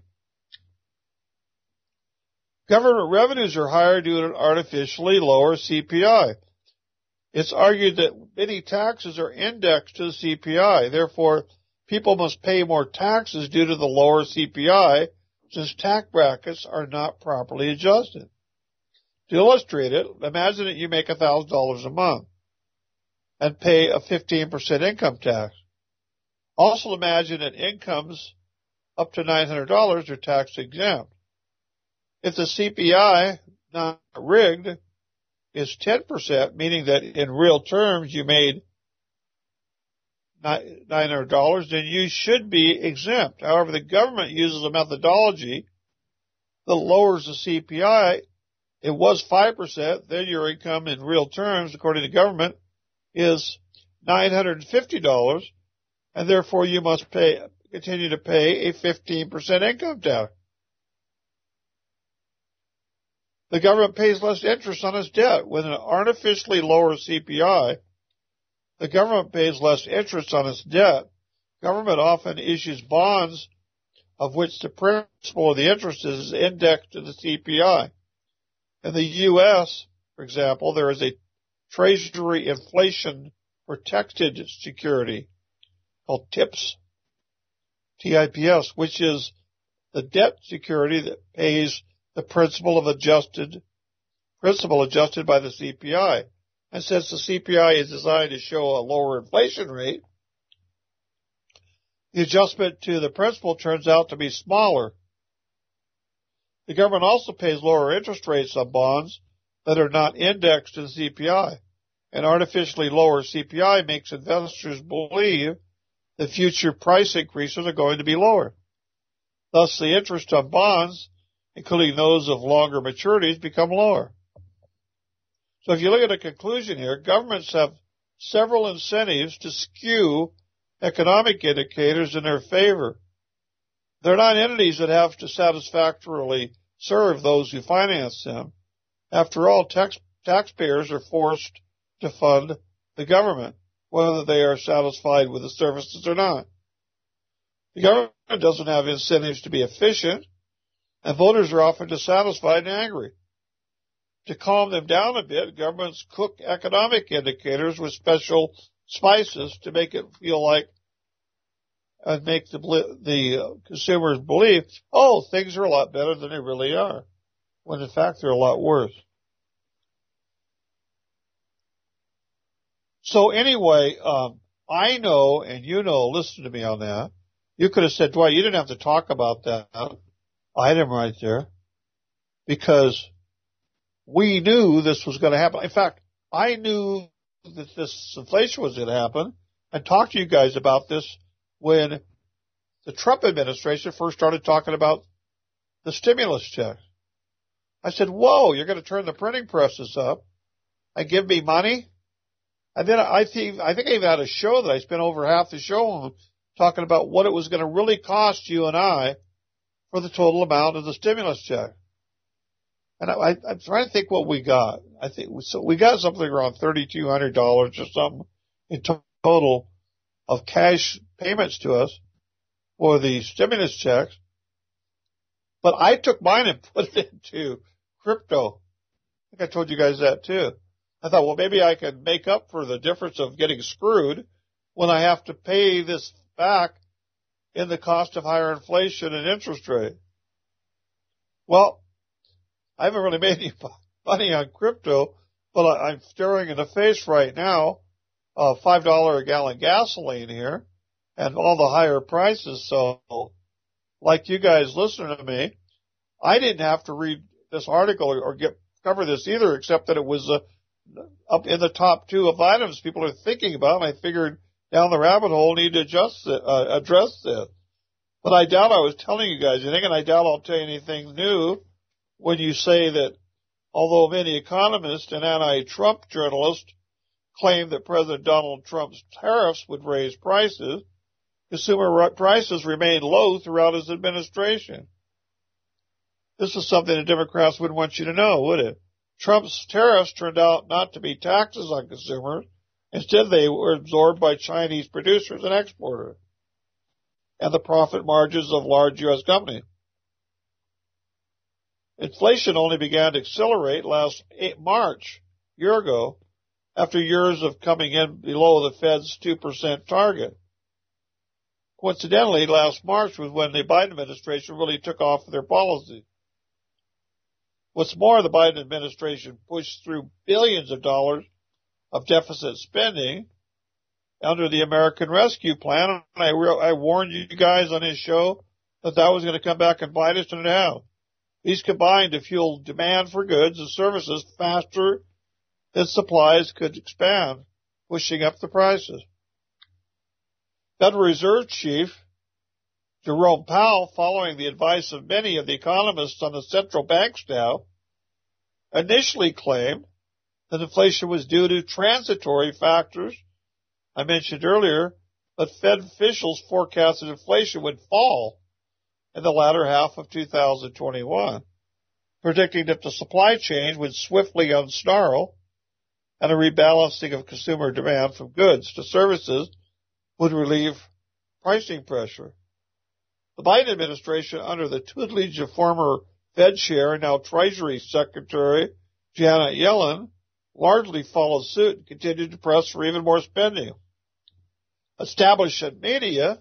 Speaker 5: Government revenues are higher due to an artificially lower C P I. It's argued that many taxes are indexed to the C P I. Therefore, people must pay more taxes due to the lower C P I since tax brackets are not properly adjusted. To illustrate it, imagine that you make one thousand dollars a month and pay a fifteen percent income tax. Also imagine that incomes up to nine hundred dollars are tax exempt. If the C P I, not rigged, is ten percent, meaning that in real terms you made nine hundred dollars, then you should be exempt. However, the government uses a methodology that lowers the C P I. It was five percent, then your income in real terms, according to the government, is nine hundred fifty dollars, and therefore you must pay, continue to pay a fifteen percent income tax. The government pays less interest on its debt. With an artificially lower C P I, the government pays less interest on its debt. Government often issues bonds of which the principal of the interest is indexed to the C P I. In the U S, for example, there is a Treasury Inflation Protected Security called TIPS, T I P S, which is the debt security that pays the principal of adjusted, principal adjusted by the C P I. And since the C P I is designed to show a lower inflation rate, the adjustment to the principal turns out to be smaller. The government also pays lower interest rates on bonds that are not indexed to the C P I. An artificially lower C P I makes investors believe that future price increases are going to be lower. Thus, the interest on bonds, including those of longer maturities, become lower. So if you look at the conclusion here, governments have several incentives to skew economic indicators in their favor. They're not entities that have to satisfactorily serve those who finance them. After all, tax, taxpayers are forced to fund the government, whether they are satisfied with the services or not. The government doesn't have incentives to be efficient, and voters are often dissatisfied and angry. To calm them down a bit, governments cook economic indicators with special spices to make it feel like and make the, the consumers believe, oh, things are a lot better than they really are. when in fact they're a lot worse. So anyway, um, I know, and you know, listen to me on that. You could have said, Dwight, you didn't have to talk about that item right there, because we knew this was going to happen. In fact, I knew that this inflation was going to happen. I talked to you guys about this when the Trump administration first started talking about the stimulus check. I said, whoa, you're going to turn the printing presses up and give me money? And then I think, I think I even had a show that I spent over half the show on talking about what it was going to really cost you and I for the total amount of the stimulus check. And I, I'm trying to think what we got. I think we, so we got something around three thousand two hundred dollars or something in total of cash payments to us for the stimulus checks. But I took mine and put it into crypto. I think I told you guys that too. I thought, well, maybe I can make up for the difference of getting screwed when I have to pay this back in the cost of higher inflation and interest rate. Well, I haven't really made any money on crypto, but I'm staring in the face right now of five dollars a gallon gasoline here and all the higher prices. So, like you guys listening to me, I didn't have to read this article or get cover this either, except that it was uh, up in the top two of items people are thinking about, and I figured down the rabbit hole need to adjust it, uh, address this. But I doubt I was telling you guys anything, and I doubt I'll tell you anything new when you say that although many economists and anti-Trump journalists claim that President Donald Trump's tariffs would raise prices, consumer prices remained low throughout his administration. This is something the Democrats wouldn't want you to know, would it? Trump's tariffs turned out not to be taxes on consumers. Instead, they were absorbed by Chinese producers and exporters and the profit margins of large U S companies. Inflation only began to accelerate last March, a year ago, after years of coming in below the Fed's two percent target. Coincidentally, last March was when the Biden administration really took off their policy. What's more, the Biden administration pushed through billions of dollars of deficit spending under the American Rescue Plan, and I, re- I warned you guys on his show that that was going to come back and bite us, and it has. These combined to fuel demand for goods and services faster than supplies could expand, pushing up the prices. Federal Reserve Chief Jerome Powell, following the advice of many of the economists on the central bank staff, initially claimed that inflation was due to transitory factors I mentioned earlier, but Fed officials forecasted inflation would fall in the latter half of two thousand twenty-one, predicting that the supply chain would swiftly unsnarl and a rebalancing of consumer demand from goods to services would relieve pricing pressure. The Biden administration, under the tutelage of former Fed chair and now Treasury Secretary Janet Yellen, largely followed suit and continued to press for even more spending. Establishment media,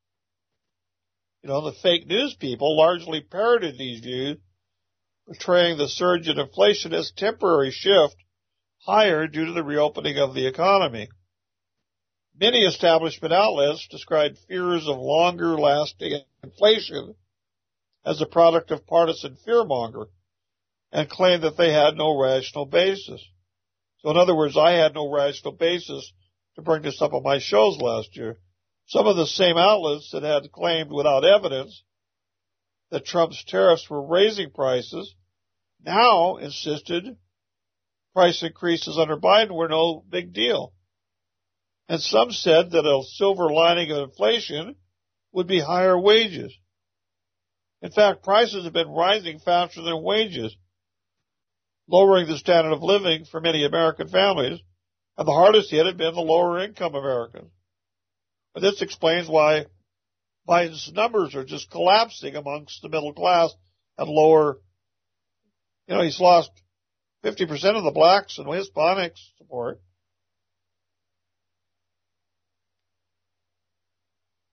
Speaker 5: you know, the fake news people, largely parroted these views, portraying the surge in inflation as temporary shift higher due to the reopening of the economy. Many establishment outlets described fears of longer-lasting inflation as a product of partisan fearmongering and claimed that they had no rational basis. So in other words, I had no rational basis to bring this up on my shows last year. Some of the same outlets that had claimed without evidence that Trump's tariffs were raising prices now insisted price increases under Biden were no big deal. And some said that a silver lining of inflation would be higher wages. In fact, prices have been rising faster than wages, lowering the standard of living for many American families, and the hardest hit have been the lower income Americans. But this explains why Biden's numbers are just collapsing amongst the middle class and lower. You know, he's lost fifty percent of the blacks and Hispanics support.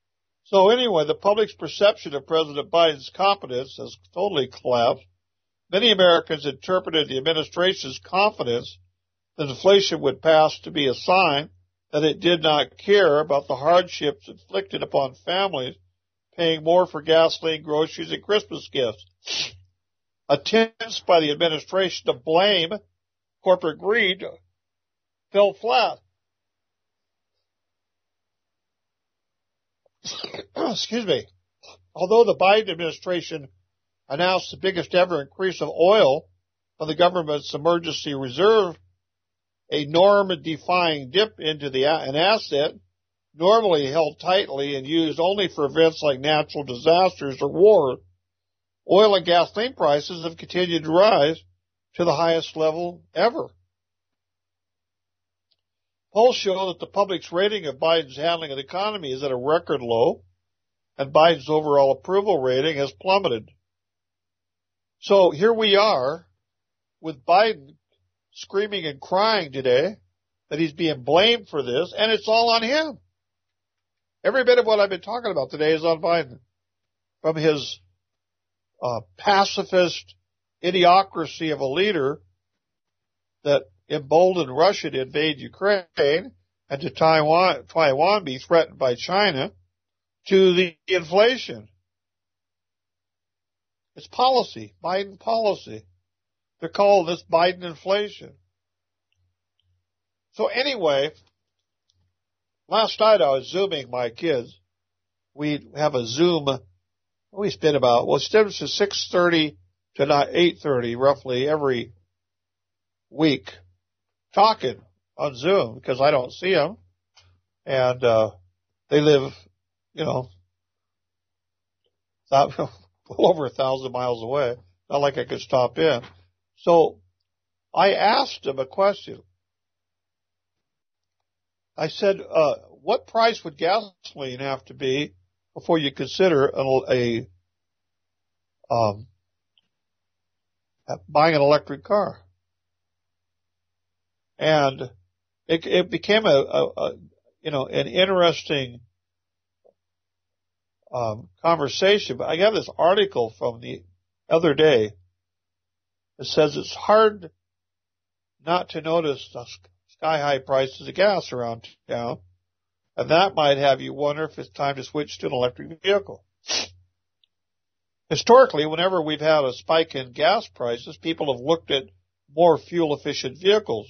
Speaker 5: So anyway, the public's perception of President Biden's competence has totally collapsed. Many Americans interpreted the administration's confidence that inflation would pass to be a sign that it did not care about the hardships inflicted upon families paying more for gasoline, groceries, and Christmas gifts. Attempts by the administration to blame corporate greed fell flat. Excuse me. Although the Biden administration announced the biggest ever increase of oil from the government's emergency reserve, a norm-defying dip into the an asset normally held tightly and used only for events like natural disasters or war, oil and gasoline prices have continued to rise to the highest level ever. Polls show that the public's rating of Biden's handling of the economy is at a record low, and Biden's overall approval rating has plummeted. So here we are with Biden screaming and crying today that he's being blamed for this, and it's all on him. Every bit of what I've been talking about today is on Biden. From his uh, pacifist idiocracy of a leader that emboldened Russia to invade Ukraine and to Taiwan, Taiwan be threatened by China, to the inflation. It's policy, Biden policy. They're calling this Biden inflation. So anyway, last night I was Zooming my kids. We have a Zoom, we spend about, well, it stems to six thirty to eight thirty roughly every week talking on Zoom because I don't see them. And uh they live, you know, well over a thousand miles away. Not like I could stop in. So I asked him a question. I said, uh, what price would gasoline have to be before you consider a, a um, buying an electric car? And it, it became a, a, a, you know, an interesting um, conversation. But I got this article from the other day. It says it's hard not to notice the sky-high prices of gas around town, and that might have you wonder if it's time to switch to an electric vehicle. Historically, whenever we've had a spike in gas prices, people have looked at more fuel-efficient vehicles.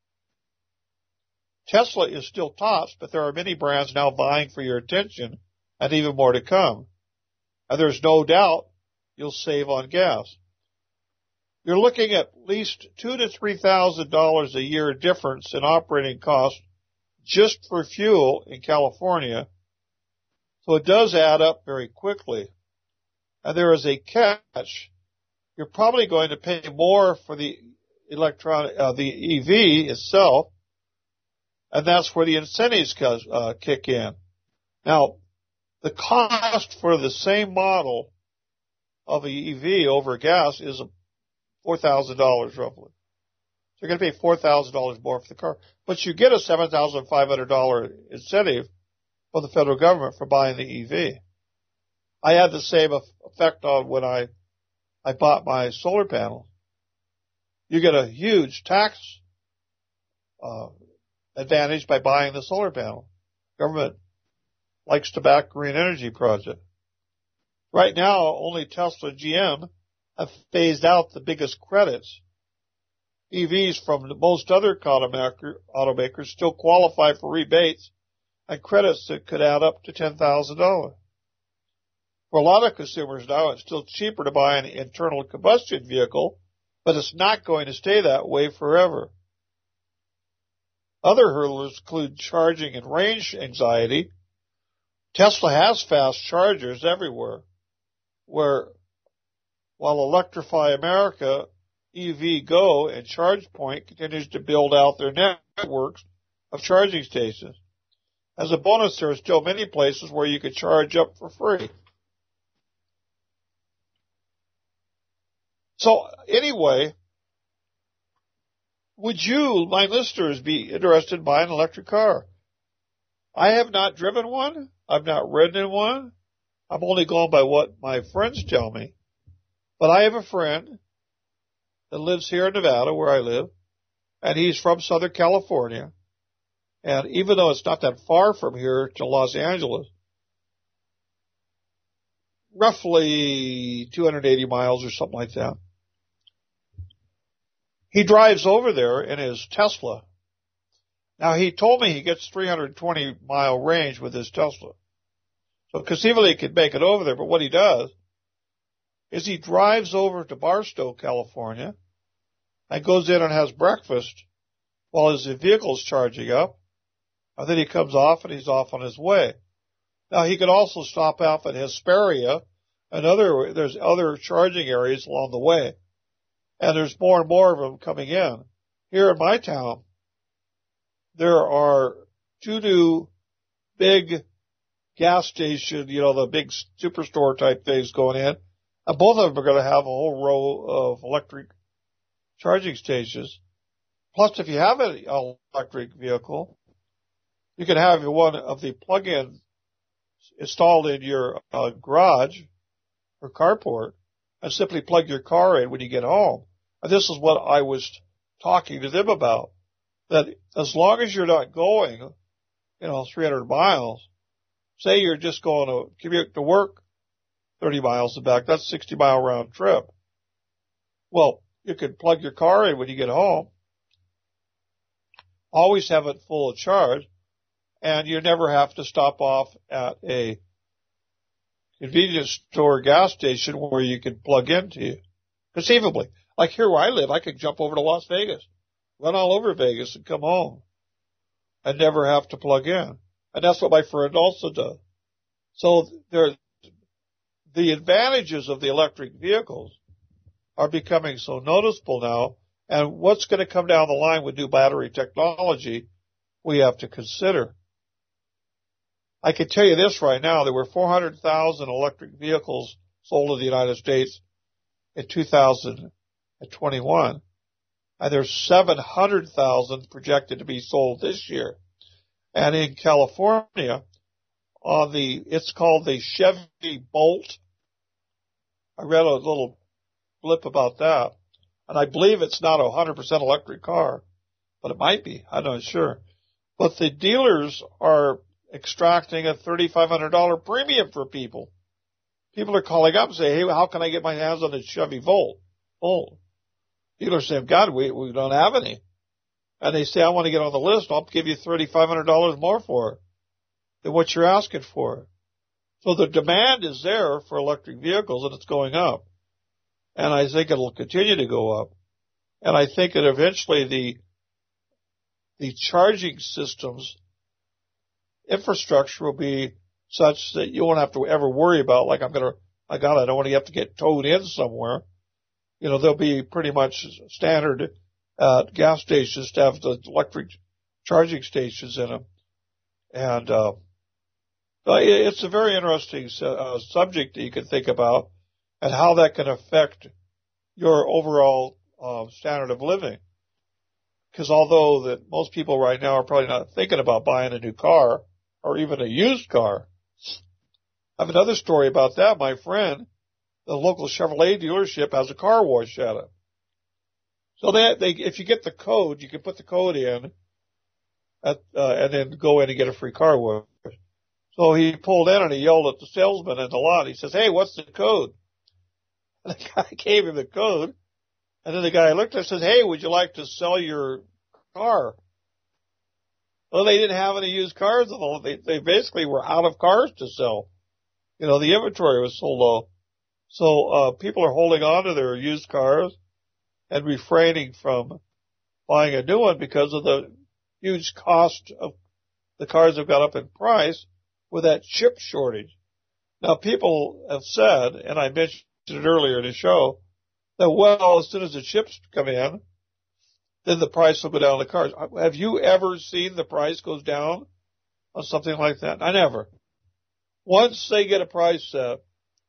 Speaker 5: Tesla is still tops, but there are many brands now vying for your attention, and even more to come. And there's no doubt you'll save on gas. You're looking at least two to three thousand dollars a year difference in operating costs just for fuel in California. So it does add up very quickly. And there is a catch. You're probably going to pay more for the electronic, uh, the E V itself, and that's where the incentives uh, kick in. Now, the cost for the same model of an E V over gas is four thousand dollars roughly. So you're going to pay four thousand dollars more for the car. But you get a seven thousand five hundred dollars incentive from the federal government for buying the E V. I had the same effect on when I, I bought my solar panels. You get a huge tax uh, advantage by buying the solar panel. Government likes to back green energy projects. Right now, only Tesla and G M have phased out the biggest credits. E Vs from most other automakers still qualify for rebates and credits that could add up to ten thousand dollars. For a lot of consumers now, it's still cheaper to buy an internal combustion vehicle, but it's not going to stay that way forever. Other hurdles include charging and range anxiety. Tesla has fast chargers everywhere, where while Electrify America, E V Go, and ChargePoint continues to build out their networks of charging stations. As a bonus, there are still many places where you can charge up for free. So anyway, would you, my listeners, be interested in buying an electric car? I have not driven one. I've not ridden in one. I'm only going by what my friends tell me. But I have a friend that lives here in Nevada, where I live, and he's from Southern California. And even though it's not that far from here to Los Angeles, roughly two hundred eighty miles or something like that, he drives over there in his Tesla. Now, he told me he gets three hundred twenty mile range with his Tesla. So conceivably he could make it over there, but what he does is he drives over to Barstow, California, and goes in and has breakfast while his vehicle's charging up, and then he comes off and he's off on his way. Now, he could also stop off at Hesperia and other, there's other charging areas along the way. And there's more and more of them coming in. Here in my town, there are two new big gas station, you know, the big superstore type things going in. And both of them are going to have a whole row of electric charging stations. Plus, if you have an electric vehicle, you can have one of the plug-in installed in your uh, garage or carport and simply plug your car in when you get home. And this is what I was talking to them about, that as long as you're not going, you know, three hundred miles, say you're just going to commute to work thirty miles and back, that's a sixty mile round trip. Well, you can plug your car in when you get home, always have it full of charge, and you never have to stop off at a convenience store gas station where you can plug into you. Conceivably. Like here where I live, I could jump over to Las Vegas, run all over Vegas and come home and never have to plug in. And that's what my friend also does. So there, the advantages of the electric vehicles are becoming so noticeable now. And what's going to come down the line with new battery technology, we have to consider. I can tell you this right now, there were four hundred thousand electric vehicles sold in the United States in two thousand twenty-one. And there's seven hundred thousand projected to be sold this year. And in California, on the, it's called the Chevy Bolt. I read a little blip about that. And I believe it's not a one hundred percent electric car, but it might be. I'm not sure. But the dealers are extracting a three thousand five hundred dollars premium for people. People are calling up and saying, hey, how can I get my hands on a Chevy Volt? Volt. Dealers say, God, we, we don't have any. And they say, I want to get on the list. I'll give you three thousand five hundred dollars more for it than what you're asking for. So the demand is there for electric vehicles, and it's going up. And I think it'll continue to go up. And I think that eventually the the charging systems infrastructure will be such that you won't have to ever worry about, like, I'm going to, my God, I don't want to have to get towed in somewhere. You know, they'll be pretty much standard uh, gas stations to have the electric charging stations in them. And uh, it's a very interesting uh, subject that you can think about and how that can affect your overall uh, standard of living. Because although that most people right now are probably not thinking about buying a new car or even a used car, I have another story about that. My friend, the local Chevrolet dealership, has a car wash at it. So they, they, if you get the code, you can put the code in at, uh, and then go in and get a free car wash. So he pulled in and he yelled at the salesman in the lot. He says, hey, what's the code? And the guy gave him the code. And then the guy looked at it and says, hey, would you like to sell your car? Well, they didn't have any used cars. They, they basically were out of cars to sell. You know, the inventory was so low. So uh, people are holding on to their used cars and refraining from buying a new one because of the huge cost of the cars have got up in price with that chip shortage. Now, people have said, and I mentioned it earlier in the show, that, well, as soon as the chips come in, then the price will go down on the cars. Have you ever seen the price goes down on something like that? I never. Once they get a price set,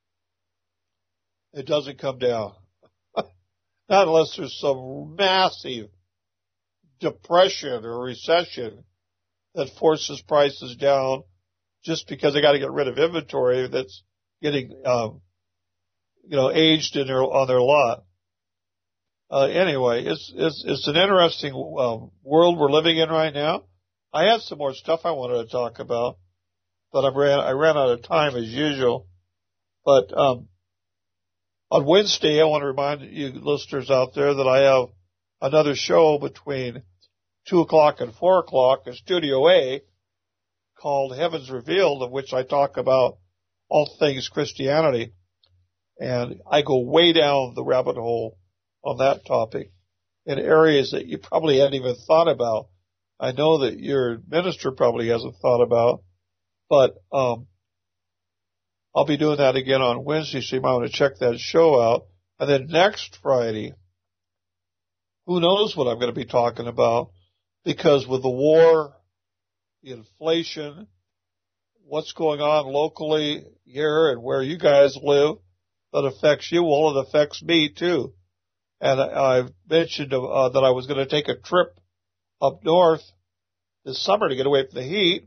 Speaker 5: it doesn't come down. Not unless there's some massive depression or recession that forces prices down just because they got to get rid of inventory that's getting, um, you know, aged in their, on their lot. uh, anyway, it's it's it's an interesting um, world we're living in right now. I had some more stuff I wanted to talk about, but I ran I ran out of time as usual. But um, on Wednesday, I want to remind you listeners out there that I have another show between two o'clock and four o'clock in Studio A called Heavens Revealed, in which I talk about all things Christianity. And I go way down the rabbit hole on that topic in areas that you probably hadn't even thought about. I know that your minister probably hasn't thought about, but um, I'll be doing that again on Wednesday, so you might want to check that show out. And then next Friday, who knows what I'm going to be talking about, because with the war, the inflation, what's going on locally here and where you guys live that affects you, well, it affects me too. And I, I've mentioned uh, that I was going to take a trip up north this summer to get away from the heat.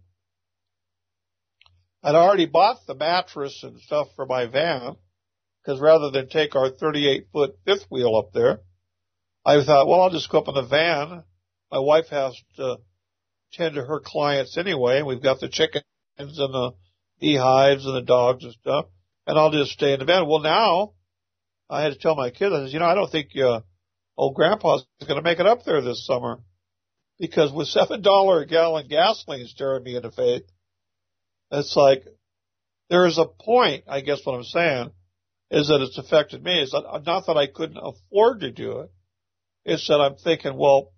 Speaker 5: I'd already bought the mattress and stuff for my van, because rather than take our thirty-eight foot fifth wheel up there, I thought, well, I'll just go up in the van. My wife has to tend to her clients anyway, and we've got the chickens and the beehives and the dogs and stuff, and I'll just stay in the van. Well, now I had to tell my kids, I said, you know, I don't think uh, old Grandpa's going to make it up there this summer, because with seven dollars a gallon gasoline staring me in the face, it's like there is a point, I guess what I'm saying, is that it's affected me. It's not, not that I couldn't afford to do it. It's that I'm thinking, well,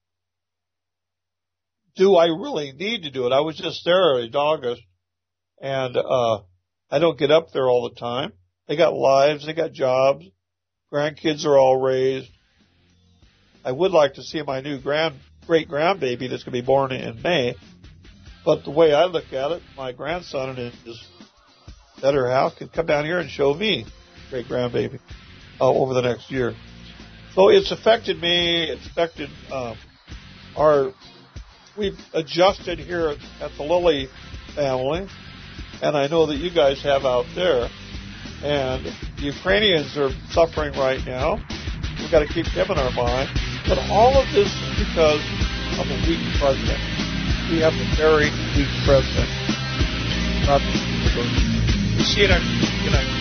Speaker 5: do I really need to do it? I was just there in August, and uh I don't get up there all the time. They got lives, they got jobs, grandkids are all raised. I would like to see my new grand great grandbaby that's going to be born in May, but the way I look at it, my grandson in his better half can come down here and show me great grandbaby uh, over the next year. So it's affected me. It's affected um, our. We've adjusted here at the Lilly family, and I know that you guys have out there. And the Ukrainians are suffering right now. We've got to keep them in our mind. But all of this is because of a weak president. We have a very weak president. Not you see it. You know.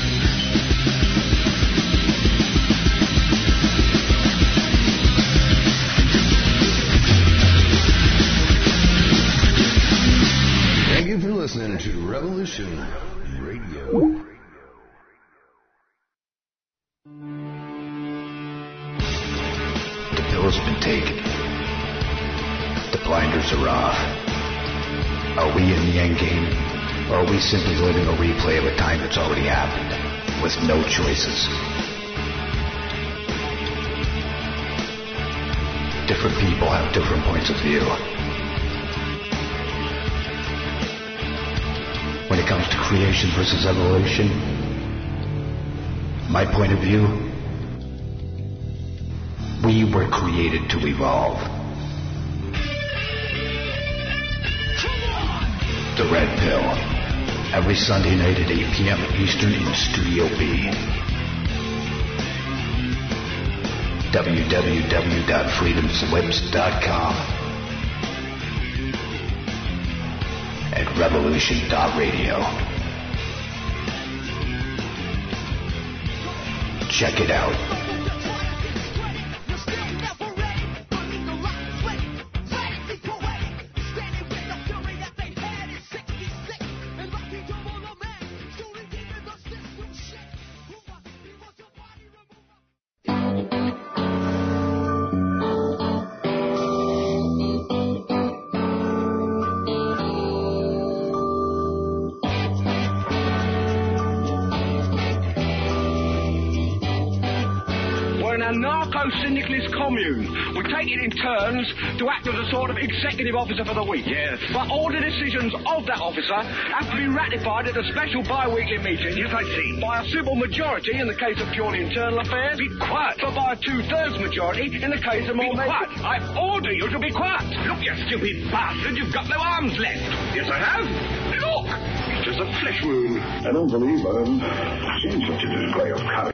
Speaker 1: Thank you for listening to Revolution Radio.
Speaker 13: The pillow's been taken. The blinders are off. Are we in the end game, or are we simply living a replay of a time that's already happened, with no choices? Different people have different points of view. When it comes to creation versus evolution, my point of view, we were created to evolve. The Red Pill, every Sunday night at eight p.m. Eastern in Studio B. w w w dot freedoms lips dot com and revolution dot radio. Check it out.
Speaker 21: Syndicalist commune. We take it in turns to act as a sort of executive officer for the week. Yes. But all the decisions of that officer have to be ratified at a special bi-weekly meeting. Yes, I see. By a simple majority in the case of purely internal affairs. Be quiet. But by a two-thirds majority in the case of more... Be quiet. I order you to be quiet. Look, you stupid bastard, you've got no arms left. Yes, I have. Look. It's just a flesh wound. I don't believe I've seen such a display of courage.